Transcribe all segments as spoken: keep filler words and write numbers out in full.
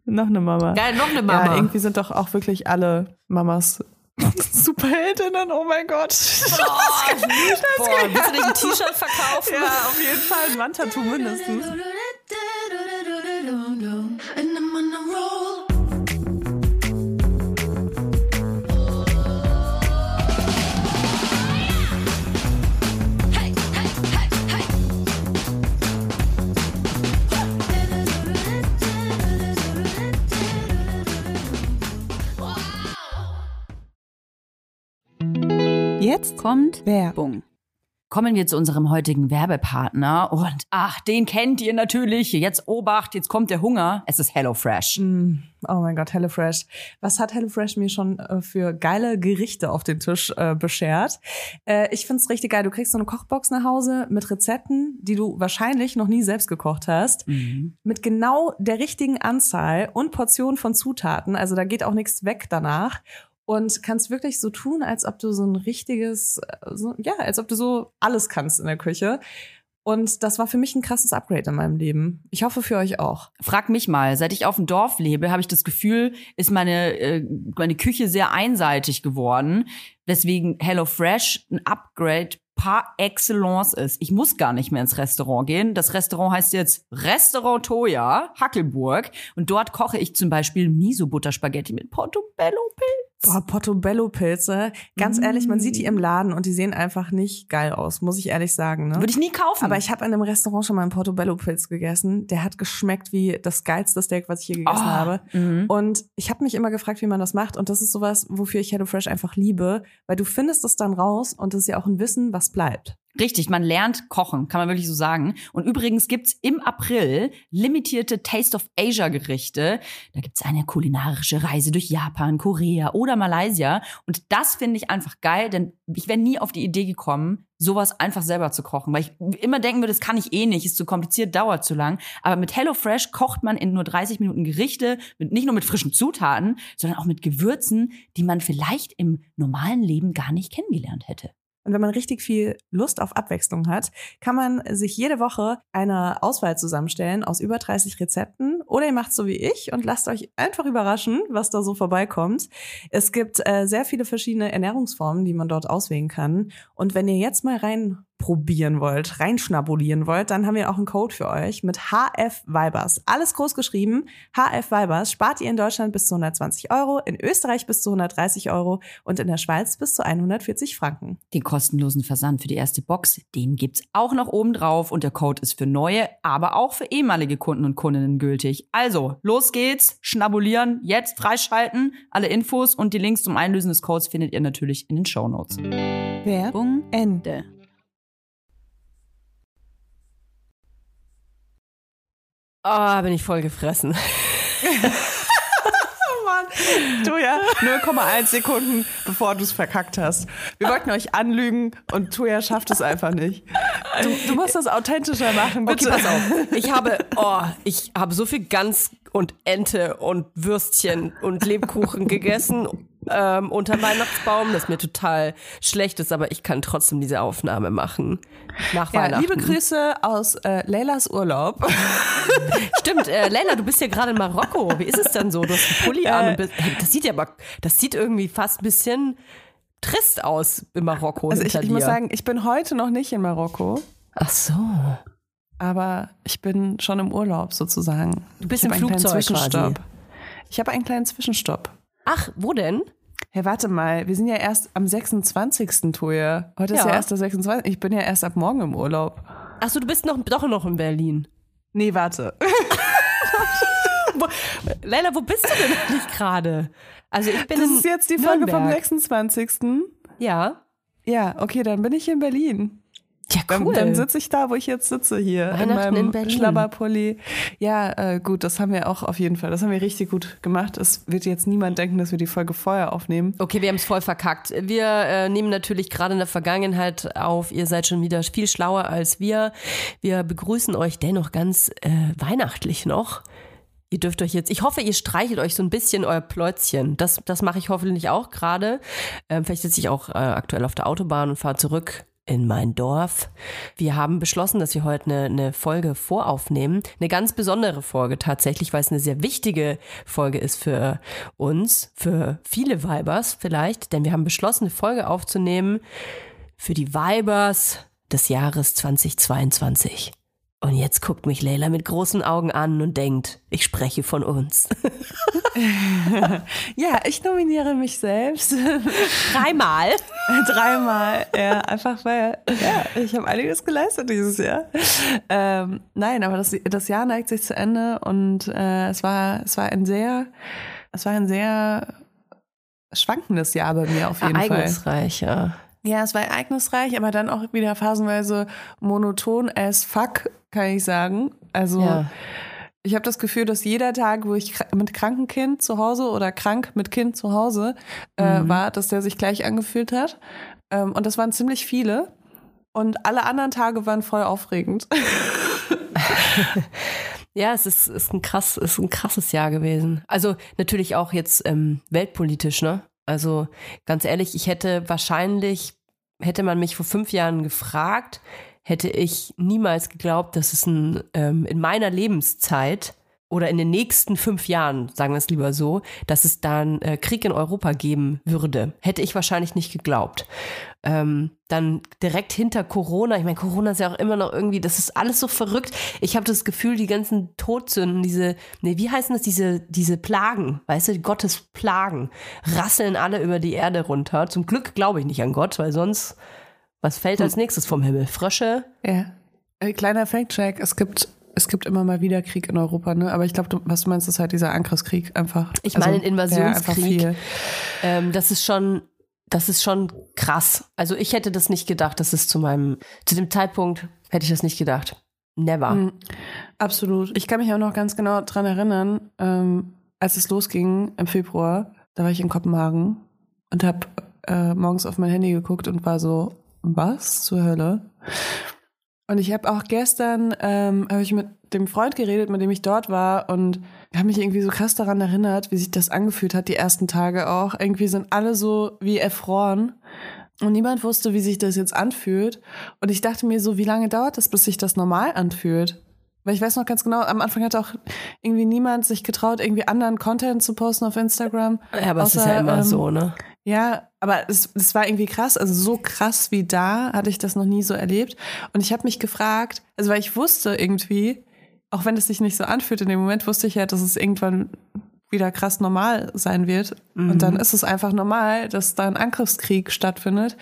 Noch eine Mama. Geil, noch eine Mama. Ja, irgendwie sind doch auch wirklich alle Mamas Superheldinnen, oh mein Gott. Oh, das boah, willst du nicht ein T-Shirt verkaufen? Ja, auf jeden Fall ein Wandtattoo mindestens. Jetzt kommt Werbung. Kommen wir zu unserem heutigen Werbepartner und ach, den kennt ihr natürlich. Jetzt Obacht, jetzt kommt der Hunger. Es ist HelloFresh. Mm, oh mein Gott, HelloFresh. Was hat HelloFresh mir schon äh, für geile Gerichte auf den Tisch äh, beschert? Äh, ich find's richtig geil. Du kriegst so eine Kochbox nach Hause mit Rezepten, die du wahrscheinlich noch nie selbst gekocht hast. Mhm. Mit genau der richtigen Anzahl und Portion von Zutaten. Also da geht auch nichts weg danach. Und kannst wirklich so tun, als ob du so ein richtiges, so, ja, als ob du so alles kannst in der Küche. Und das war für mich ein krasses Upgrade in meinem Leben. Ich hoffe für euch auch. Frag mich mal, seit ich auf dem Dorf lebe, habe ich das Gefühl, ist meine, äh, meine Küche sehr einseitig geworden. Deswegen HelloFresh ein Upgrade par excellence ist. Ich muss gar nicht mehr ins Restaurant gehen. Das Restaurant heißt jetzt Restaurant Toya, Hackelburg. Und dort koche ich zum Beispiel Miso-Butterspaghetti mit Portobello-Pilz. Boah, Portobello-Pilze. Ganz mm. ehrlich, man sieht die im Laden und die sehen einfach nicht geil aus, muss ich ehrlich sagen. Ne? Würde ich nie kaufen. Aber ich habe in einem Restaurant schon mal einen Portobello-Pilz gegessen. Der hat geschmeckt wie das geilste Steak, was ich hier gegessen oh. habe. Mm. Und ich habe mich immer gefragt, wie man das macht. Und das ist sowas, wofür ich HelloFresh einfach liebe. Weil du findest das dann raus und das ist ja auch ein Wissen, was bleibt. Richtig, man lernt kochen, kann man wirklich so sagen. Und übrigens gibt's im April limitierte Taste of Asia Gerichte. Da gibt's eine kulinarische Reise durch Japan, Korea oder Malaysia. Und das finde ich einfach geil, denn ich wäre nie auf die Idee gekommen, sowas einfach selber zu kochen. Weil ich immer denken würde, das kann ich eh nicht, ist zu kompliziert, dauert zu lang. Aber mit HelloFresh kocht man in nur dreißig Minuten Gerichte, mit, nicht nur mit frischen Zutaten, sondern auch mit Gewürzen, die man vielleicht im normalen Leben gar nicht kennengelernt hätte. Und wenn man richtig viel Lust auf Abwechslung hat, kann man sich jede Woche eine Auswahl zusammenstellen aus über dreißig Rezepten. Oder ihr macht so wie ich und lasst euch einfach überraschen, was da so vorbeikommt. Es gibt äh, sehr viele verschiedene Ernährungsformen, die man dort auswählen kann. Und wenn ihr jetzt mal rein probieren wollt, reinschnabulieren wollt, dann haben wir auch einen Code für euch mit H F Weibers. Alles groß geschrieben. H F Weibers spart ihr in Deutschland bis zu hundertzwanzig Euro, in Österreich bis zu hundertdreißig Euro und in der Schweiz bis zu hundertvierzig Franken. Den kostenlosen Versand für die erste Box, den gibt's auch noch oben drauf und der Code ist für neue, aber auch für ehemalige Kunden und Kundinnen gültig. Also, los geht's, schnabulieren, jetzt freischalten. Alle Infos und die Links zum Einlösen des Codes findet ihr natürlich in den Shownotes. Werbung Ende. Oh, bin ich voll gefressen. Oh Mann. Du ja, null Komma eins Sekunden, bevor du es verkackt hast. Wir wollten euch anlügen und Toya schafft es einfach nicht. Du, du musst das authentischer machen, bitte. Okay, pass auf. Ich habe, oh, ich habe so viel Gans und Ente und Würstchen und Lebkuchen gegessen ähm, unter Weihnachtsbaum, das mir total schlecht ist, aber ich kann trotzdem diese Aufnahme machen. Nach ja, Weihnachten. Liebe Grüße aus äh, Leylas Urlaub. Stimmt, äh, Leila, du bist ja gerade in Marokko. Wie ist es denn so? Du hast einen Pulli äh, an und bist, hey, das sieht ja aber, das sieht irgendwie fast ein bisschen trist aus in Marokko. Also ich, ich muss sagen, ich bin heute noch nicht in Marokko. Ach so. Aber ich bin schon im Urlaub sozusagen. Du bist ich im Flugzeug Zwischenstopp. quasi. Ich habe einen kleinen Zwischenstopp. Ach, wo denn? Hey, warte mal, wir sind ja erst am sechsundzwanzigsten Toja. Heute ja. ist ja erst der sechsundzwanzigste Ich bin ja erst ab morgen im Urlaub. Ach so, du bist noch, doch noch in Berlin. Nee, warte. wo, Leila, wo bist du denn eigentlich gerade? Also ich bin Das in ist jetzt die Folge Nürnberg. vom sechsundzwanzigsten Ja. Ja, okay, dann bin ich in Berlin. Ja, cool. Dann, dann sitze ich da, wo ich jetzt sitze, hier in Weihnachten meinem in Berlin. Schlabberpulli. Ja, äh, gut, das haben wir auch auf jeden Fall. Das haben wir richtig gut gemacht. Es wird jetzt niemand denken, dass wir die Folge vorher aufnehmen. Okay, wir haben es voll verkackt. Wir äh, nehmen natürlich gerade in der Vergangenheit auf. Ihr seid schon wieder viel schlauer als wir. Wir begrüßen euch dennoch ganz äh, weihnachtlich noch. Ihr dürft euch jetzt, ich hoffe, ihr streichelt euch so ein bisschen euer Pläuzchen. Das, das mache ich hoffentlich auch gerade. Ähm, vielleicht sitze ich auch äh, aktuell auf der Autobahn und fahre zurück in mein Dorf. Wir haben beschlossen, dass wir heute eine, eine Folge voraufnehmen. Eine ganz besondere Folge tatsächlich, weil es eine sehr wichtige Folge ist für uns, für viele Vibers vielleicht. Denn wir haben beschlossen, eine Folge aufzunehmen für die Vibers des Jahres zweitausendzweiundzwanzig. Und jetzt guckt mich Leila mit großen Augen an und denkt, ich spreche von uns. Ja, ich nominiere mich selbst. Dreimal. Dreimal, ja, einfach weil, ja, ich habe einiges geleistet dieses Jahr. Ähm, nein, aber das, das Jahr neigt sich zu Ende und äh, es war, es war ein sehr, es war ein sehr schwankendes Jahr bei mir auf jeden Fall. Ereignisreich, ja. Ja, es war ereignisreich, aber dann auch wieder phasenweise monoton as fuck, kann ich sagen. Also Ja. ich habe das Gefühl, dass jeder Tag, wo ich kr- mit krankem Kind zu Hause oder krank mit Kind zu Hause äh, Mhm. war, dass der sich gleich angefühlt hat. Ähm, und das waren ziemlich viele. Und alle anderen Tage waren voll aufregend. Ja, es ist, ist, ein krass, ist ein krasses Jahr gewesen. Also natürlich auch jetzt ähm, weltpolitisch, ne? Also ganz ehrlich, ich hätte wahrscheinlich, hätte man mich vor fünf Jahren gefragt, hätte ich niemals geglaubt, dass es ein, ähm, in meiner Lebenszeit oder in den nächsten fünf Jahren, sagen wir es lieber so, dass es da einen äh, Krieg in Europa geben würde. Hätte ich wahrscheinlich nicht geglaubt. Ähm, dann direkt hinter Corona, ich meine, Corona ist ja auch immer noch irgendwie, das ist alles so verrückt. Ich habe das Gefühl, die ganzen Todsünden, diese, nee, wie heißen das, diese, diese Plagen, weißt du, Gottes Plagen, rasseln alle über die Erde runter. Zum Glück glaube ich nicht an Gott, weil sonst, was fällt als nächstes vom Himmel? Frösche? Ja. Äh, kleiner Fact-Check, es gibt, es gibt immer mal wieder Krieg in Europa, ne? Aber ich glaube, was du meinst, ist halt dieser Angriffskrieg einfach. Ich meine, Also, ein ja, einfach Invasionskrieg. viel. Ähm, das ist schon, das ist schon krass. Also ich hätte das nicht gedacht, dass es zu meinem, zu dem Zeitpunkt hätte ich das nicht gedacht. Never. Mhm. Absolut. Ich kann mich auch noch ganz genau dran erinnern, ähm, als es losging im Februar, da war ich in Kopenhagen und habe äh, morgens auf mein Handy geguckt und war so, was zur Hölle? Und ich habe auch gestern, ähm, habe ich mit dem Freund geredet, mit dem ich dort war und habe mich irgendwie so krass daran erinnert, wie sich das angefühlt hat, die ersten Tage auch. Irgendwie sind alle so wie erfroren und niemand wusste, wie sich das jetzt anfühlt. Und ich dachte mir so, wie lange dauert das, bis sich das normal anfühlt? Weil ich weiß noch ganz genau, am Anfang hat auch irgendwie niemand sich getraut, irgendwie anderen Content zu posten auf Instagram. Ja, aber es ist Außer, ja immer ähm, so, ne? Ja, aber es, es war irgendwie krass. Also so krass wie da hatte ich das noch nie so erlebt. Und ich habe mich gefragt, also weil ich wusste irgendwie, auch wenn es sich nicht so anfühlt in dem Moment, wusste ich ja, dass es irgendwann wieder krass normal sein wird. Mhm. Und dann ist es einfach normal, dass da ein Angriffskrieg stattfindet.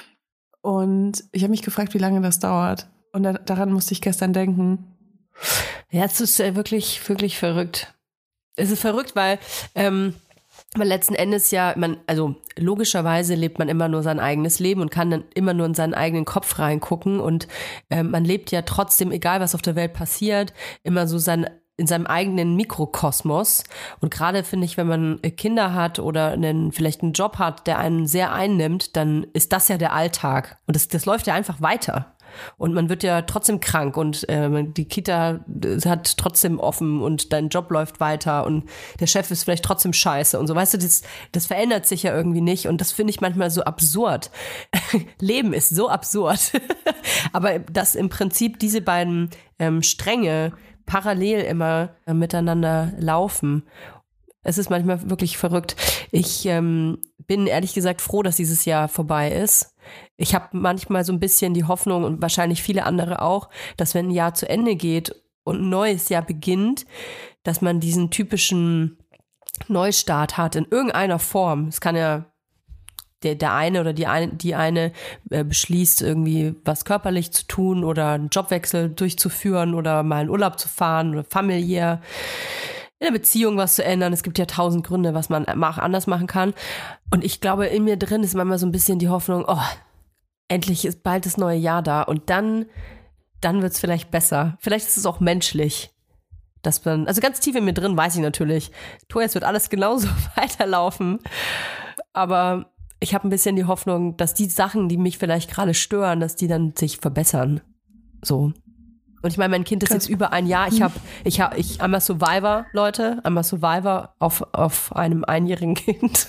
Und ich habe mich gefragt, wie lange das dauert. Und da, daran musste ich gestern denken. Ja, es ist äh, wirklich, wirklich verrückt. Es ist verrückt, weil ähm, man letzten Endes ja, man, also logischerweise lebt man immer nur sein eigenes Leben und kann dann immer nur in seinen eigenen Kopf reingucken und ähm, man lebt ja trotzdem, egal was auf der Welt passiert, immer so sein in seinem eigenen Mikrokosmos. Und gerade finde ich, wenn man Kinder hat oder einen, vielleicht einen Job hat, der einen sehr einnimmt, dann ist das ja der Alltag. Und das, das läuft ja einfach weiter. Und man wird ja trotzdem krank und äh, die Kita hat trotzdem offen und dein Job läuft weiter und der Chef ist vielleicht trotzdem scheiße und so. Weißt du, das, das verändert sich ja irgendwie nicht und das finde ich manchmal so absurd. Leben ist so absurd. Aber dass im Prinzip diese beiden ähm, Stränge parallel immer äh, miteinander laufen. Es ist manchmal wirklich verrückt. Ich ähm, bin ehrlich gesagt froh, dass dieses Jahr vorbei ist. Ich habe manchmal so ein bisschen die Hoffnung und wahrscheinlich viele andere auch, dass wenn ein Jahr zu Ende geht und ein neues Jahr beginnt, dass man diesen typischen Neustart hat in irgendeiner Form. Es kann ja der, der eine oder die eine, die eine äh, beschließt, irgendwie was körperlich zu tun oder einen Jobwechsel durchzuführen oder mal in Urlaub zu fahren oder familiär in der Beziehung was zu ändern. Es gibt ja tausend Gründe, was man auch anders machen kann. Und ich glaube, in mir drin ist manchmal so ein bisschen die Hoffnung, oh, endlich ist bald das neue Jahr da. Und dann, dann wird es vielleicht besser. Vielleicht ist es auch menschlich, dass man, also ganz tief in mir drin weiß ich natürlich, Toja, es wird alles genauso weiterlaufen. Aber ich habe ein bisschen die Hoffnung, dass die Sachen, die mich vielleicht gerade stören, dass die dann sich verbessern. So. Und ich meine, mein Kind ist jetzt über ein Jahr. Ich habe, ich habe, ich, I'm a Survivor, Leute. I'm a Survivor auf, auf einem einjährigen Kind.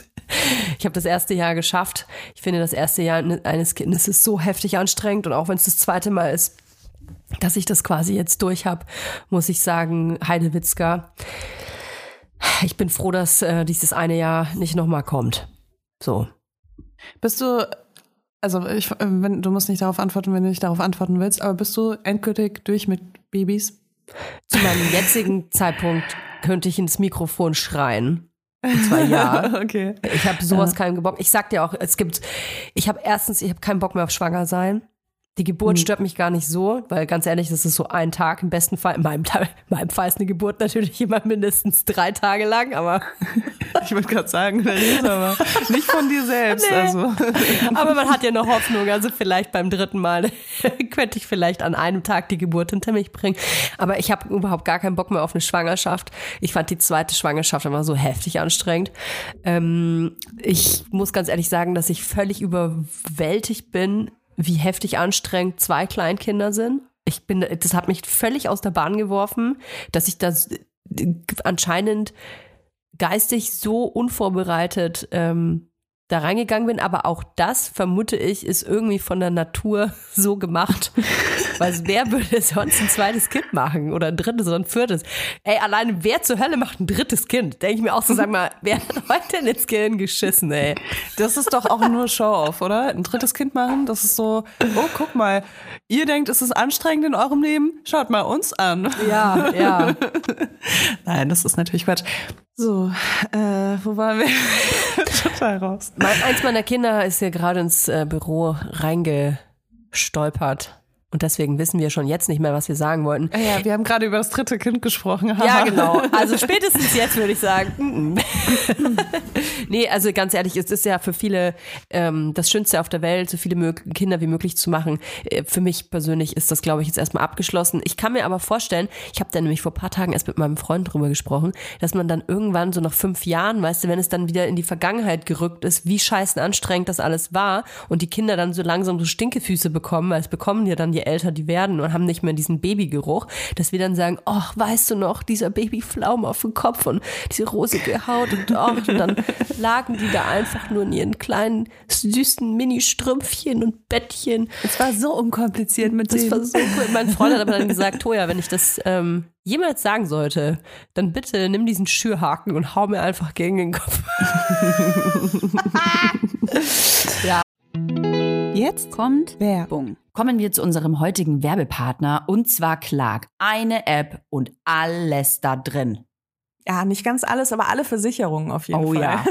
Ich habe das erste Jahr geschafft. Ich finde, das erste Jahr eines Kindes ist so heftig anstrengend. Und auch wenn es das zweite Mal ist, dass ich das quasi jetzt durch habe, muss ich sagen, Heidewitzka. Ich bin froh, dass äh, dieses eine Jahr nicht nochmal kommt. So. Bist du, also ich, wenn, du musst nicht darauf antworten, wenn du nicht darauf antworten willst, aber bist du endgültig durch mit Babys? Zu meinem jetzigen Zeitpunkt könnte ich ins Mikrofon schreien. Und zwar ja. Okay. Ich habe sowas ja. keinen Bock. Ich sag dir auch, es gibt, ich habe erstens, ich habe keinen Bock mehr auf schwanger sein. Die Geburt hm. stört mich gar nicht so, weil ganz ehrlich, das ist so ein Tag im besten Fall. In meinem, in meinem Fall ist eine Geburt natürlich immer mindestens drei Tage lang, aber ich wollte gerade sagen, aber nicht von dir selbst. Nee. Also. Aber man hat ja noch Hoffnung, also vielleicht beim dritten Mal könnte ich vielleicht an einem Tag die Geburt hinter mich bringen. Aber ich habe überhaupt gar keinen Bock mehr auf eine Schwangerschaft. Ich fand die zweite Schwangerschaft immer so heftig anstrengend. Ähm, ich muss ganz ehrlich sagen, dass ich völlig überwältigt bin, wie heftig anstrengend zwei Kleinkinder sind. Ich bin, das hat mich völlig aus der Bahn geworfen, dass ich das anscheinend geistig so unvorbereitet ähm, da reingegangen bin. Aber auch das, vermute ich, ist irgendwie von der Natur so gemacht. Weil wer würde sonst ein zweites Kind machen? Oder ein drittes oder ein viertes? Ey, alleine wer zur Hölle macht ein drittes Kind? Denke ich mir auch so, sag mal, wer hat heute denn ins Gehirn geschissen, ey? Das ist doch auch nur Show-off, oder? Ein drittes Kind machen, das ist so, oh, guck mal, ihr denkt, es ist anstrengend in eurem Leben? Schaut mal uns an. Ja, ja. Nein, das ist natürlich Quatsch. So, äh, wo waren wir? Total raus. Mein, eins meiner Kinder ist hier gerade ins äh, Büro reingestolpert. Und deswegen wissen wir schon jetzt nicht mehr, was wir sagen wollten. Ja, wir haben gerade über das dritte Kind gesprochen. Ja, genau. Also spätestens jetzt würde ich sagen. Nee, also ganz ehrlich, es ist ja für viele ähm, das Schönste auf der Welt, so viele mög- Kinder wie möglich zu machen. Äh, für mich persönlich ist das, glaube ich, jetzt erstmal abgeschlossen. Ich kann mir aber vorstellen, ich habe da nämlich vor ein paar Tagen erst mit meinem Freund drüber gesprochen, dass man dann irgendwann so nach fünf Jahren, weißt du, wenn es dann wieder in die Vergangenheit gerückt ist, wie scheißen anstrengend das alles war und die Kinder dann so langsam so Stinkefüße bekommen, weil es bekommen ja dann die älter die werden und haben nicht mehr diesen Babygeruch, dass wir dann sagen, ach, weißt du noch, dieser Babyflaum auf dem Kopf und diese rosige Haut und ach, und dann lagen die da einfach nur in ihren kleinen, süßen Mini-Strümpfchen und Bettchen. Es war so unkompliziert mit Das denen. war so cool. Mein Freund hat aber dann gesagt, Toja, wenn ich das ähm, jemals sagen sollte, dann bitte nimm diesen Schürhaken und hau mir einfach gegen den Kopf. Ja. Jetzt kommt Werbung. Kommen wir zu unserem heutigen Werbepartner und zwar Clark. Eine App und alles da drin. Ja, nicht ganz alles, aber alle Versicherungen auf jeden Oh Fall. ja.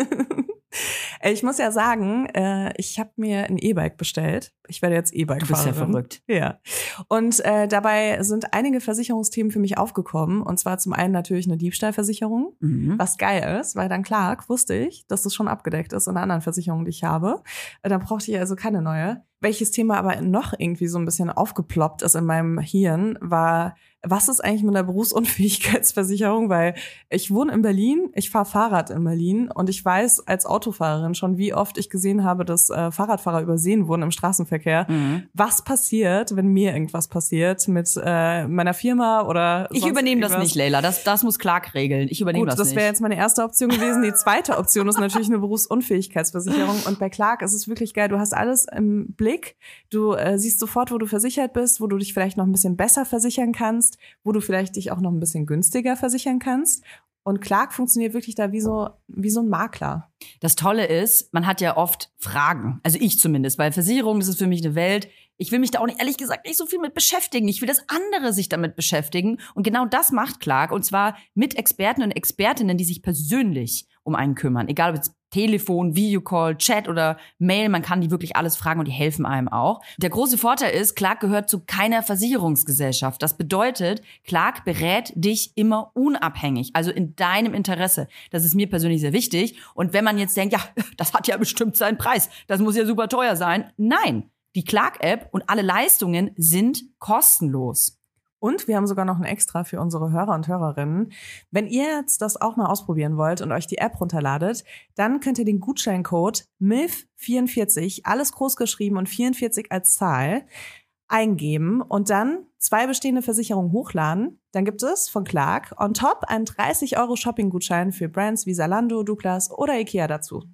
Ich muss ja sagen, äh, ich habe mir ein E-Bike bestellt. Ich werde jetzt E-Bike-Fahrerin. Du bist ja verrückt. Ja. Und äh, dabei sind einige Versicherungsthemen für mich aufgekommen. Und zwar zum einen natürlich eine Diebstahlversicherung, Mhm. was geil ist, weil dann Clark wusste ich, dass das schon abgedeckt ist in einer anderen Versicherung, die ich habe. Äh, dann brauchte ich also keine neue. Welches Thema aber noch irgendwie so ein bisschen aufgeploppt ist in meinem Hirn, war, was ist eigentlich mit der Berufsunfähigkeitsversicherung? Weil ich wohne in Berlin, ich fahre Fahrrad in Berlin und ich weiß als Autofahrerin schon, wie oft ich gesehen habe, dass äh, Fahrradfahrer übersehen wurden im Straßenverkehr. Mhm. Was passiert, wenn mir irgendwas passiert mit äh, meiner Firma oder Ich sonst übernehme das irgendwas? nicht, Leila. Das, das muss Clark regeln. Ich übernehme Gut, das, das nicht. wäre jetzt meine erste Option gewesen. Die zweite Option ist natürlich eine Berufsunfähigkeitsversicherung. Und bei Clark ist es wirklich geil. Du hast alles im Blick. Du äh, siehst sofort, wo du versichert bist, wo du dich vielleicht noch ein bisschen besser versichern kannst, wo du vielleicht dich auch noch ein bisschen günstiger versichern kannst. Und Clark funktioniert wirklich da wie so, wie so ein Makler. Das Tolle ist, man hat ja oft Fragen. Also ich zumindest, weil Versicherung, das ist für mich eine Welt. Ich will mich da auch nicht, ehrlich gesagt, nicht so viel mit beschäftigen. Ich will, dass andere sich damit beschäftigen. Und genau das macht Clark. Und zwar mit Experten und Expertinnen, die sich persönlich um einen kümmern. Egal ob jetzt Telefon, Videocall, Chat oder Mail, man kann die wirklich alles fragen und die helfen einem auch. Der große Vorteil ist, Clark gehört zu keiner Versicherungsgesellschaft. Das bedeutet, Clark berät dich immer unabhängig, also in deinem Interesse. Das ist mir persönlich sehr wichtig. Und wenn man jetzt denkt, ja, das hat ja bestimmt seinen Preis, das muss ja super teuer sein. Nein, die Clark-App und alle Leistungen sind kostenlos. Und wir haben sogar noch ein Extra für unsere Hörer und Hörerinnen. Wenn ihr jetzt das auch mal ausprobieren wollt und euch die App runterladet, dann könnt ihr den Gutscheincode M I L F vierundvierzig, alles groß geschrieben und vierundvierzig als Zahl, eingeben und dann zwei bestehende Versicherungen hochladen. Dann gibt es von Clark on top einen dreißig Euro Shopping-Gutschein für Brands wie Zalando, Douglas oder Ikea dazu.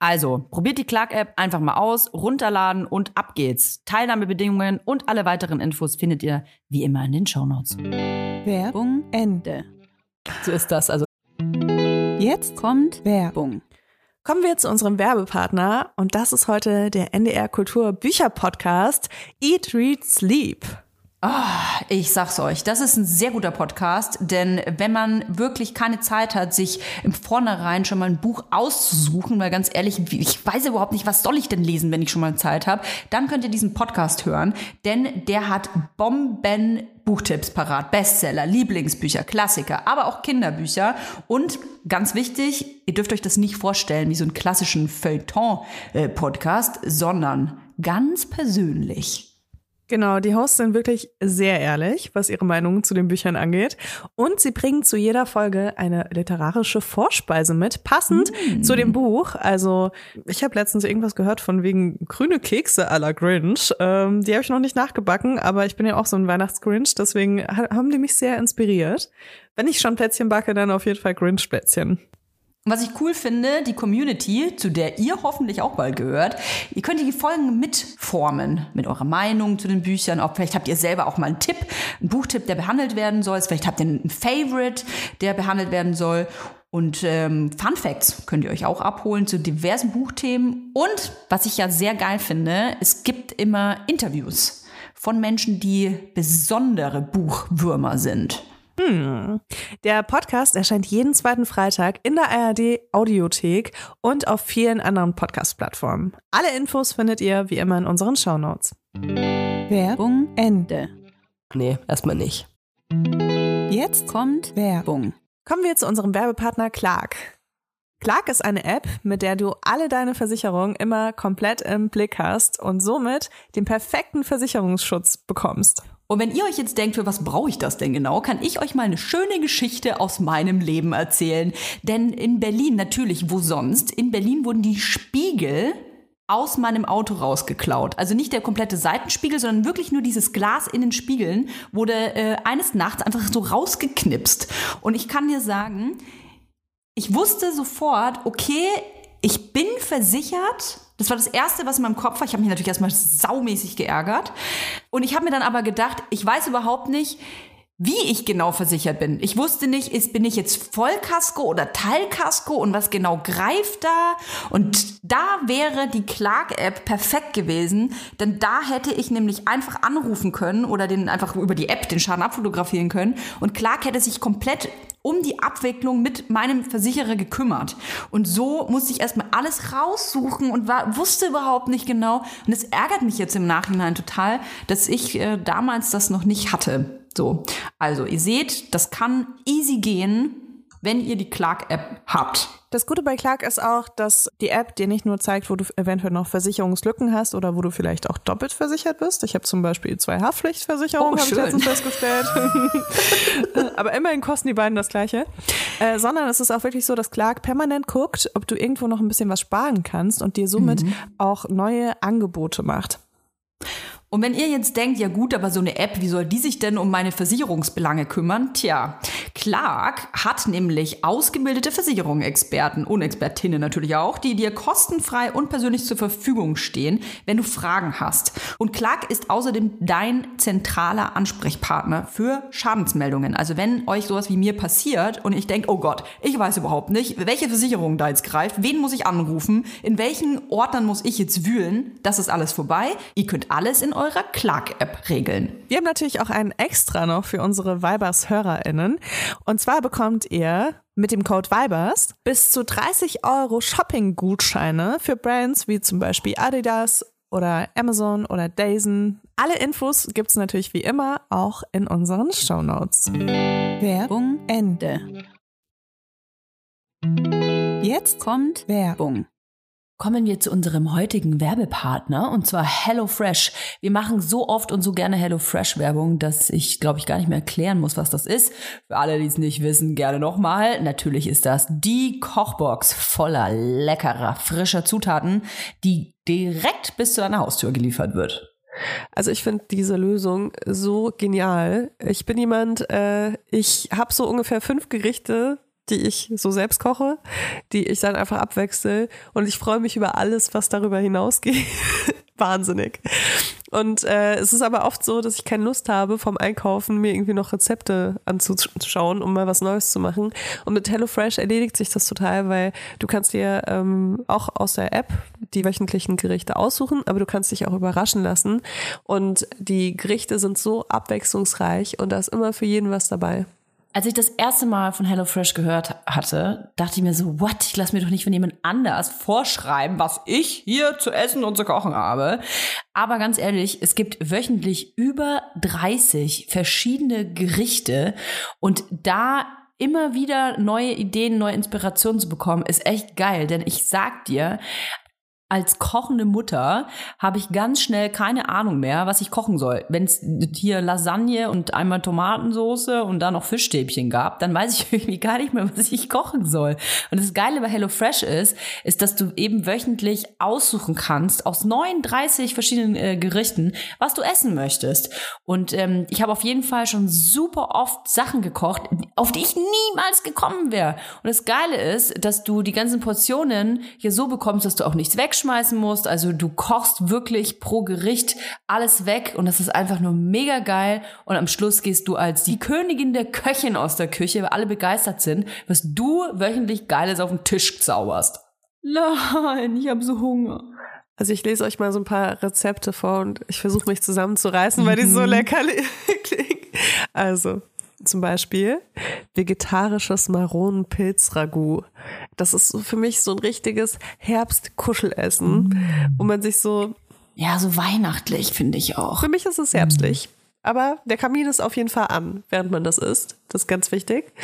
Also, probiert die Clark-App einfach mal aus, runterladen und ab geht's. Teilnahmebedingungen und alle weiteren Infos findet ihr wie immer in den Shownotes. Werbung Ende. So ist das. Also Jetzt kommt Werbung. Kommen wir zu unserem Werbepartner und das ist heute der N D R Kultur Bücher-Podcast Eat, Read, Sleep. Ah, ich sag's euch, das ist ein sehr guter Podcast, denn wenn man wirklich keine Zeit hat, sich im Vornherein schon mal ein Buch auszusuchen, weil ganz ehrlich, ich weiß überhaupt nicht, was soll ich denn lesen, wenn ich schon mal Zeit habe, dann könnt ihr diesen Podcast hören, denn der hat Bomben Buchtipps parat, Bestseller, Lieblingsbücher, Klassiker, aber auch Kinderbücher und ganz wichtig, ihr dürft euch das nicht vorstellen wie so einen klassischen Feuilleton-Podcast, sondern ganz persönlich. Genau, die Hosts sind wirklich sehr ehrlich, was ihre Meinungen zu den Büchern angeht. Und sie bringen zu jeder Folge eine literarische Vorspeise mit, passend mm. zu dem Buch. Also ich habe letztens irgendwas gehört von wegen grüne Kekse à la Grinch. Ähm, die habe ich noch nicht nachgebacken, aber ich bin ja auch so ein Weihnachtsgrinch, deswegen haben die mich sehr inspiriert. Wenn ich schon Plätzchen backe, dann auf jeden Fall Grinch-Plätzchen. Was ich cool finde, die Community, zu der ihr hoffentlich auch bald gehört, ihr könnt die Folgen mitformen mit eurer Meinung zu den Büchern. Auch vielleicht habt ihr selber auch mal einen Tipp, einen Buchtipp, der behandelt werden soll. Vielleicht habt ihr einen Favorite, der behandelt werden soll. Und ähm, Fun Facts könnt ihr euch auch abholen zu diversen Buchthemen. Und was ich ja sehr geil finde, es gibt immer Interviews von Menschen, die besondere Buchwürmer sind. Hm. Der Podcast erscheint jeden zweiten Freitag in der A R D Audiothek und auf vielen anderen Podcast-Plattformen. Alle Infos findet ihr wie immer in unseren Shownotes. Werbung Ende. nee, erstmal nicht. Jetzt kommt Werbung. Kommen wir zu unserem Werbepartner Clark. Clark ist eine App, mit der du alle deine Versicherungen immer komplett im Blick hast und somit den perfekten Versicherungsschutz bekommst. Und wenn ihr euch jetzt denkt, für was brauche ich das denn genau, kann ich euch mal eine schöne Geschichte aus meinem Leben erzählen. Denn in Berlin, natürlich, wo sonst, in Berlin wurden die Spiegel aus meinem Auto rausgeklaut. Also nicht der komplette Seitenspiegel, sondern wirklich nur dieses Glas in den Spiegeln wurde äh, eines Nachts einfach so rausgeknipst. Und ich kann dir sagen, ich wusste sofort, okay, ich bin versichert. Das war das Erste, was in meinem Kopf war. Ich habe mich natürlich erstmal saumäßig geärgert. Und ich habe mir dann aber gedacht, ich weiß überhaupt nicht, wie ich genau versichert bin. Ich wusste nicht, ist, bin ich jetzt Vollkasko oder Teilkasko und was genau greift da? Und da wäre die Clark-App perfekt gewesen, denn da hätte ich nämlich einfach anrufen können oder den einfach über die App den Schaden abfotografieren können. Und Clark hätte sich komplett um die Abwicklung mit meinem Versicherer gekümmert. Und so musste ich erstmal alles raussuchen und war, wusste überhaupt nicht genau. Und es ärgert mich jetzt im Nachhinein total, dass ich äh, damals das noch nicht hatte. So, also ihr seht, das kann easy gehen, wenn ihr die Clark-App habt. Das Gute bei Clark ist auch, dass die App dir nicht nur zeigt, wo du eventuell noch Versicherungslücken hast oder wo du vielleicht auch doppelt versichert bist. Ich habe zum Beispiel zwei Haftpflichtversicherungen, Oh, habe ich schön. letztens festgestellt. Aber immerhin kosten die beiden das Gleiche. Äh, sondern es ist auch wirklich so, dass Clark permanent guckt, ob du irgendwo noch ein bisschen was sparen kannst und dir somit mhm. auch neue Angebote macht. Und wenn ihr jetzt denkt, ja gut, aber so eine App, wie soll die sich denn um meine Versicherungsbelange kümmern? Tja, Clark hat nämlich ausgebildete Versicherungsexperten und Expertinnen natürlich auch, die dir kostenfrei und persönlich zur Verfügung stehen, wenn du Fragen hast. Und Clark ist außerdem dein zentraler Ansprechpartner für Schadensmeldungen. Also wenn euch sowas wie mir passiert und ich denke, oh Gott, ich weiß überhaupt nicht, welche Versicherung da jetzt greift, wen muss ich anrufen, in welchen Ordnern muss ich jetzt wühlen, das ist alles vorbei. Ihr könnt alles in eurer Clark-App regeln. Wir haben natürlich auch einen extra noch für unsere Vibers-HörerInnen. Und zwar bekommt ihr mit dem Code Vibers bis zu dreißig Euro Shopping-Gutscheine für Brands wie zum Beispiel Adidas oder Amazon oder Dyson. Alle Infos gibt's natürlich wie immer auch in unseren Shownotes. Werbung Ende. Jetzt kommt Werbung. Kommen wir zu unserem heutigen Werbepartner, und zwar HelloFresh. Wir machen so oft und so gerne HelloFresh-Werbung, dass ich, glaube ich, gar nicht mehr erklären muss, was das ist. Für alle, die es nicht wissen, gerne nochmal. Natürlich ist das die Kochbox voller leckerer, frischer Zutaten, die direkt bis zu deiner Haustür geliefert wird. Also ich finde diese Lösung so genial. Ich bin jemand, äh, ich habe so ungefähr fünf Gerichte die ich so selbst koche, die ich dann einfach abwechsel und ich freue mich über alles, was darüber hinausgeht. Wahnsinnig. Und äh, es ist aber oft so, dass ich keine Lust habe, vom Einkaufen mir irgendwie noch Rezepte anzuschauen, um mal was Neues zu machen. Und mit HelloFresh erledigt sich das total, weil du kannst dir ähm, auch aus der App die wöchentlichen Gerichte aussuchen, aber du kannst dich auch überraschen lassen. Und die Gerichte sind so abwechslungsreich und da ist immer für jeden was dabei. Als ich das erste Mal von HelloFresh gehört hatte, dachte ich mir so, what? Ich lasse mir doch nicht von jemand anders vorschreiben, was ich hier zu essen und zu kochen habe. Aber ganz ehrlich, es gibt wöchentlich über dreißig verschiedene Gerichte und da immer wieder neue Ideen, neue Inspirationen zu bekommen, ist echt geil. Denn ich sag dir, als kochende Mutter habe ich ganz schnell keine Ahnung mehr, was ich kochen soll. Wenn es hier Lasagne und einmal Tomatensoße und dann noch Fischstäbchen gab, dann weiß ich irgendwie gar nicht mehr, was ich kochen soll. Und das Geile bei HelloFresh ist, ist, dass du eben wöchentlich aussuchen kannst aus neununddreißig verschiedenen äh, Gerichten, was du essen möchtest. Und ähm, ich habe auf jeden Fall schon super oft Sachen gekocht, auf die ich niemals gekommen wäre. Und das Geile ist, dass du die ganzen Portionen hier so bekommst, dass du auch nichts wegschmeißen musst. Also du kochst wirklich pro Gericht alles weg und das ist einfach nur mega geil. Und am Schluss gehst du als die Königin der Köchin aus der Küche, weil alle begeistert sind, was du wöchentlich Geiles auf den Tisch zauberst. Nein, ich habe so Hunger. Also ich lese euch mal so ein paar Rezepte vor und ich versuche mich zusammenzureißen, weil die so lecker klingen. Also zum Beispiel vegetarisches Maronenpilz-Ragout. Das ist so für mich so ein richtiges Herbst-Kuschelessen, mm. wo man sich so... Ja, so weihnachtlich finde ich auch. Für mich ist es herbstlich. Mm. Aber der Kamin ist auf jeden Fall an, während man das isst. Das ist ganz wichtig.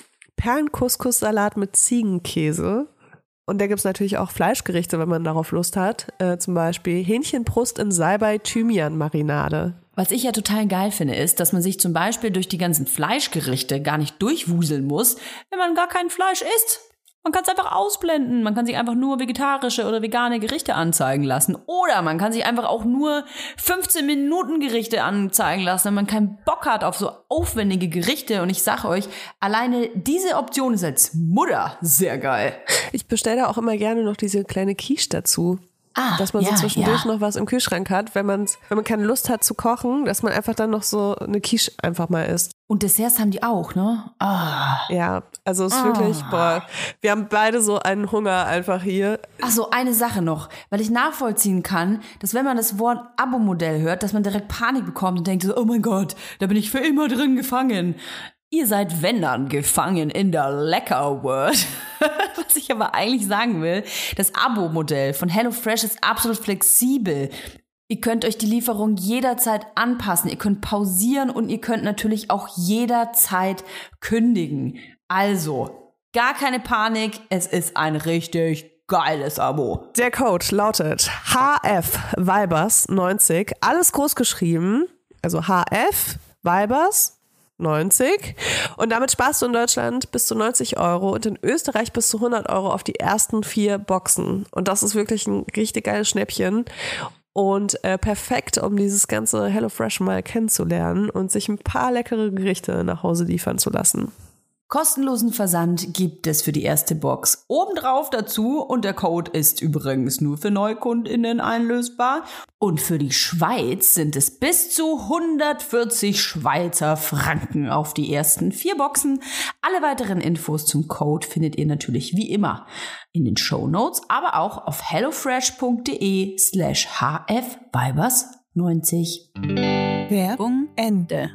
Perlencouscous-Salat mit Ziegenkäse. Und da gibt es natürlich auch Fleischgerichte, wenn man darauf Lust hat. Äh, zum Beispiel Hähnchenbrust in Salbei-Thymian-Marinade. Was ich ja total geil finde, ist, dass man sich zum Beispiel durch die ganzen Fleischgerichte gar nicht durchwuseln muss, wenn man gar kein Fleisch isst. Man kann es einfach ausblenden. Man kann sich einfach nur vegetarische oder vegane Gerichte anzeigen lassen. Oder man kann sich einfach auch nur fünfzehn Minuten Gerichte anzeigen lassen, wenn man keinen Bock hat auf so aufwendige Gerichte. Und ich sage euch, alleine diese Option ist als Mutter sehr geil. Ich bestelle da auch immer gerne noch diese kleine Quiche dazu. Ah, dass man ja, so zwischendurch ja. noch was im Kühlschrank hat, wenn man wenn man keine Lust hat zu kochen, dass man einfach dann noch so eine Quiche einfach mal isst. Und Desserts haben die auch, ne? Ah. Ja, also es ist ah. wirklich, boah, wir haben beide so einen Hunger einfach hier. Ach so, eine Sache noch, weil ich nachvollziehen kann, dass wenn man das Wort Abo-Modell hört, dass man direkt Panik bekommt und denkt so, oh mein Gott, da bin ich für immer drin gefangen. Ihr seid, wenn dann, gefangen in der Lecker-Word. Was ich aber eigentlich sagen will, das Abo-Modell von HelloFresh ist absolut flexibel. Ihr könnt euch die Lieferung jederzeit anpassen, ihr könnt pausieren und ihr könnt natürlich auch jederzeit kündigen. Also, gar keine Panik, es ist ein richtig geiles Abo. Der Code lautet H F Weibers neunzig, alles groß geschrieben, also H F Weibers neunzig und damit sparst du in Deutschland bis zu neunzig Euro und in Österreich bis zu hundert Euro auf die ersten vier Boxen und das ist wirklich ein richtig geiles Schnäppchen und äh, perfekt, um dieses ganze HelloFresh mal kennenzulernen und sich ein paar leckere Gerichte nach Hause liefern zu lassen. Kostenlosen Versand gibt es für die erste Box obendrauf dazu und der Code ist übrigens nur für NeukundInnen einlösbar. Und für die Schweiz sind es bis zu hundertvierzig Schweizer Franken auf die ersten vier Boxen. Alle weiteren Infos zum Code findet ihr natürlich wie immer in den Shownotes, aber auch auf hellofresh.de slash hfweibers neunzig. Werbung Ende.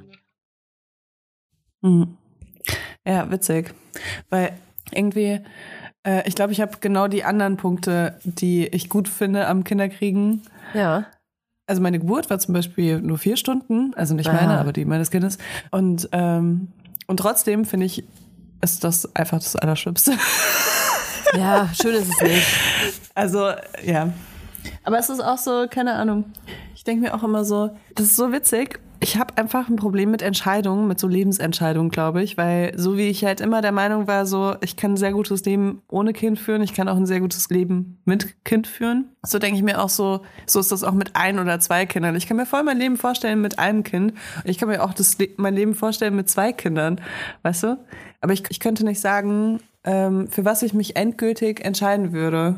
Mhm. Ja, witzig. Weil irgendwie, äh, ich glaube, ich habe genau die anderen Punkte, die ich gut finde am Kinderkriegen. Ja. Also meine Geburt war zum Beispiel nur vier Stunden, also nicht Aha. meine, aber die meines Kindes. Und, ähm, und trotzdem finde ich, ist das einfach das Allerschlimmste. Ja, schön ist es nicht. Also, ja. Aber es ist auch so, keine Ahnung, ich denke mir auch immer so, das ist so witzig. Ich habe einfach ein Problem mit Entscheidungen, mit so Lebensentscheidungen, glaube ich, weil so wie ich halt immer der Meinung war, so ich kann ein sehr gutes Leben ohne Kind führen, ich kann auch ein sehr gutes Leben mit Kind führen. So denke ich mir auch so, so ist das auch mit ein oder zwei Kindern. Ich kann mir voll mein Leben vorstellen mit einem Kind. Ich kann mir auch das Le- mein Leben vorstellen mit zwei Kindern, weißt du? Aber ich, ich könnte nicht sagen, ähm, für was ich mich endgültig entscheiden würde.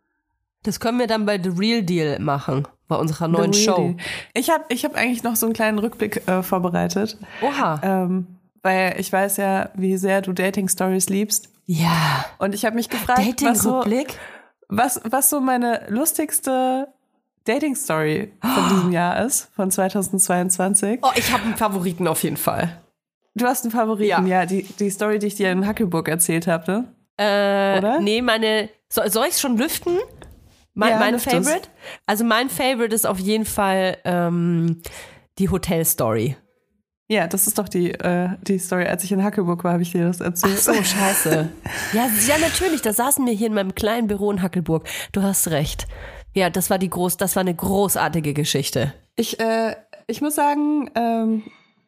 Das können wir dann bei The Real Deal machen, bei unserer neuen The Real Show. Deal. Ich habe ich hab eigentlich noch so einen kleinen Rückblick äh, vorbereitet. Oha. Ähm, weil ich weiß ja, wie sehr du Dating-Stories liebst. Ja. Und ich habe mich gefragt, was so, Dating-Rückblick? was, was so meine lustigste Dating-Story von diesem Jahr ist, von zweitausendzweiundzwanzig. Oh, ich habe einen Favoriten auf jeden Fall. Du hast einen Favoriten, Ja. ja, die, die Story, die ich dir in Hackelburg erzählt habe, ne? Äh, Oder? Nee, meine. Soll, soll ich es schon lüften? Mein, Ja, mein lüft es. Favorite? Also mein Favorite ist auf jeden Fall ähm, die Hotel-Story. Ja, das ist doch die, äh, die Story. Als ich in Hackelburg war, habe ich dir das erzählt. Ach so, scheiße. ja, ja, natürlich. Da saßen wir hier in meinem kleinen Büro in Hackelburg. Du hast recht. Ja, das war die groß, das war eine großartige Geschichte. Ich, äh, ich muss sagen, ähm,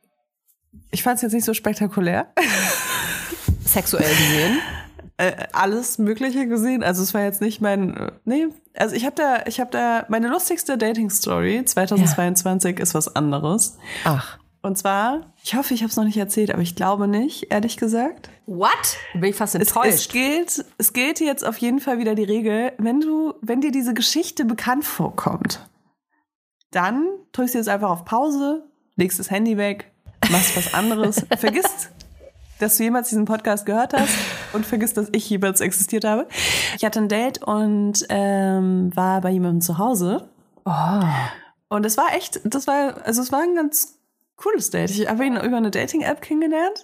ich fand es jetzt nicht so spektakulär. Sexuell gesehen. Äh, alles Mögliche gesehen. Also es war jetzt nicht mein, äh, nee, also ich habe da, ich habe da, meine lustigste Dating-Story zweitausendzweiundzwanzig ja. ist was anderes. Ach. Und zwar, ich hoffe, ich habe es noch nicht erzählt, aber ich glaube nicht, ehrlich gesagt. What? Bin ich fast Es, enttäuscht. es gilt, es gilt jetzt auf jeden Fall wieder die Regel, wenn du, wenn dir diese Geschichte bekannt vorkommt, dann drückst du jetzt einfach auf Pause, legst das Handy weg, machst was anderes, vergisst, dass du jemals diesen Podcast gehört hast und vergisst, dass ich jemals existiert habe. Ich hatte ein Date und ähm, war bei jemandem zu Hause. Oh. Und es war echt, das war, also es war ein ganz cooles Date. Ich habe ihn über eine Dating-App kennengelernt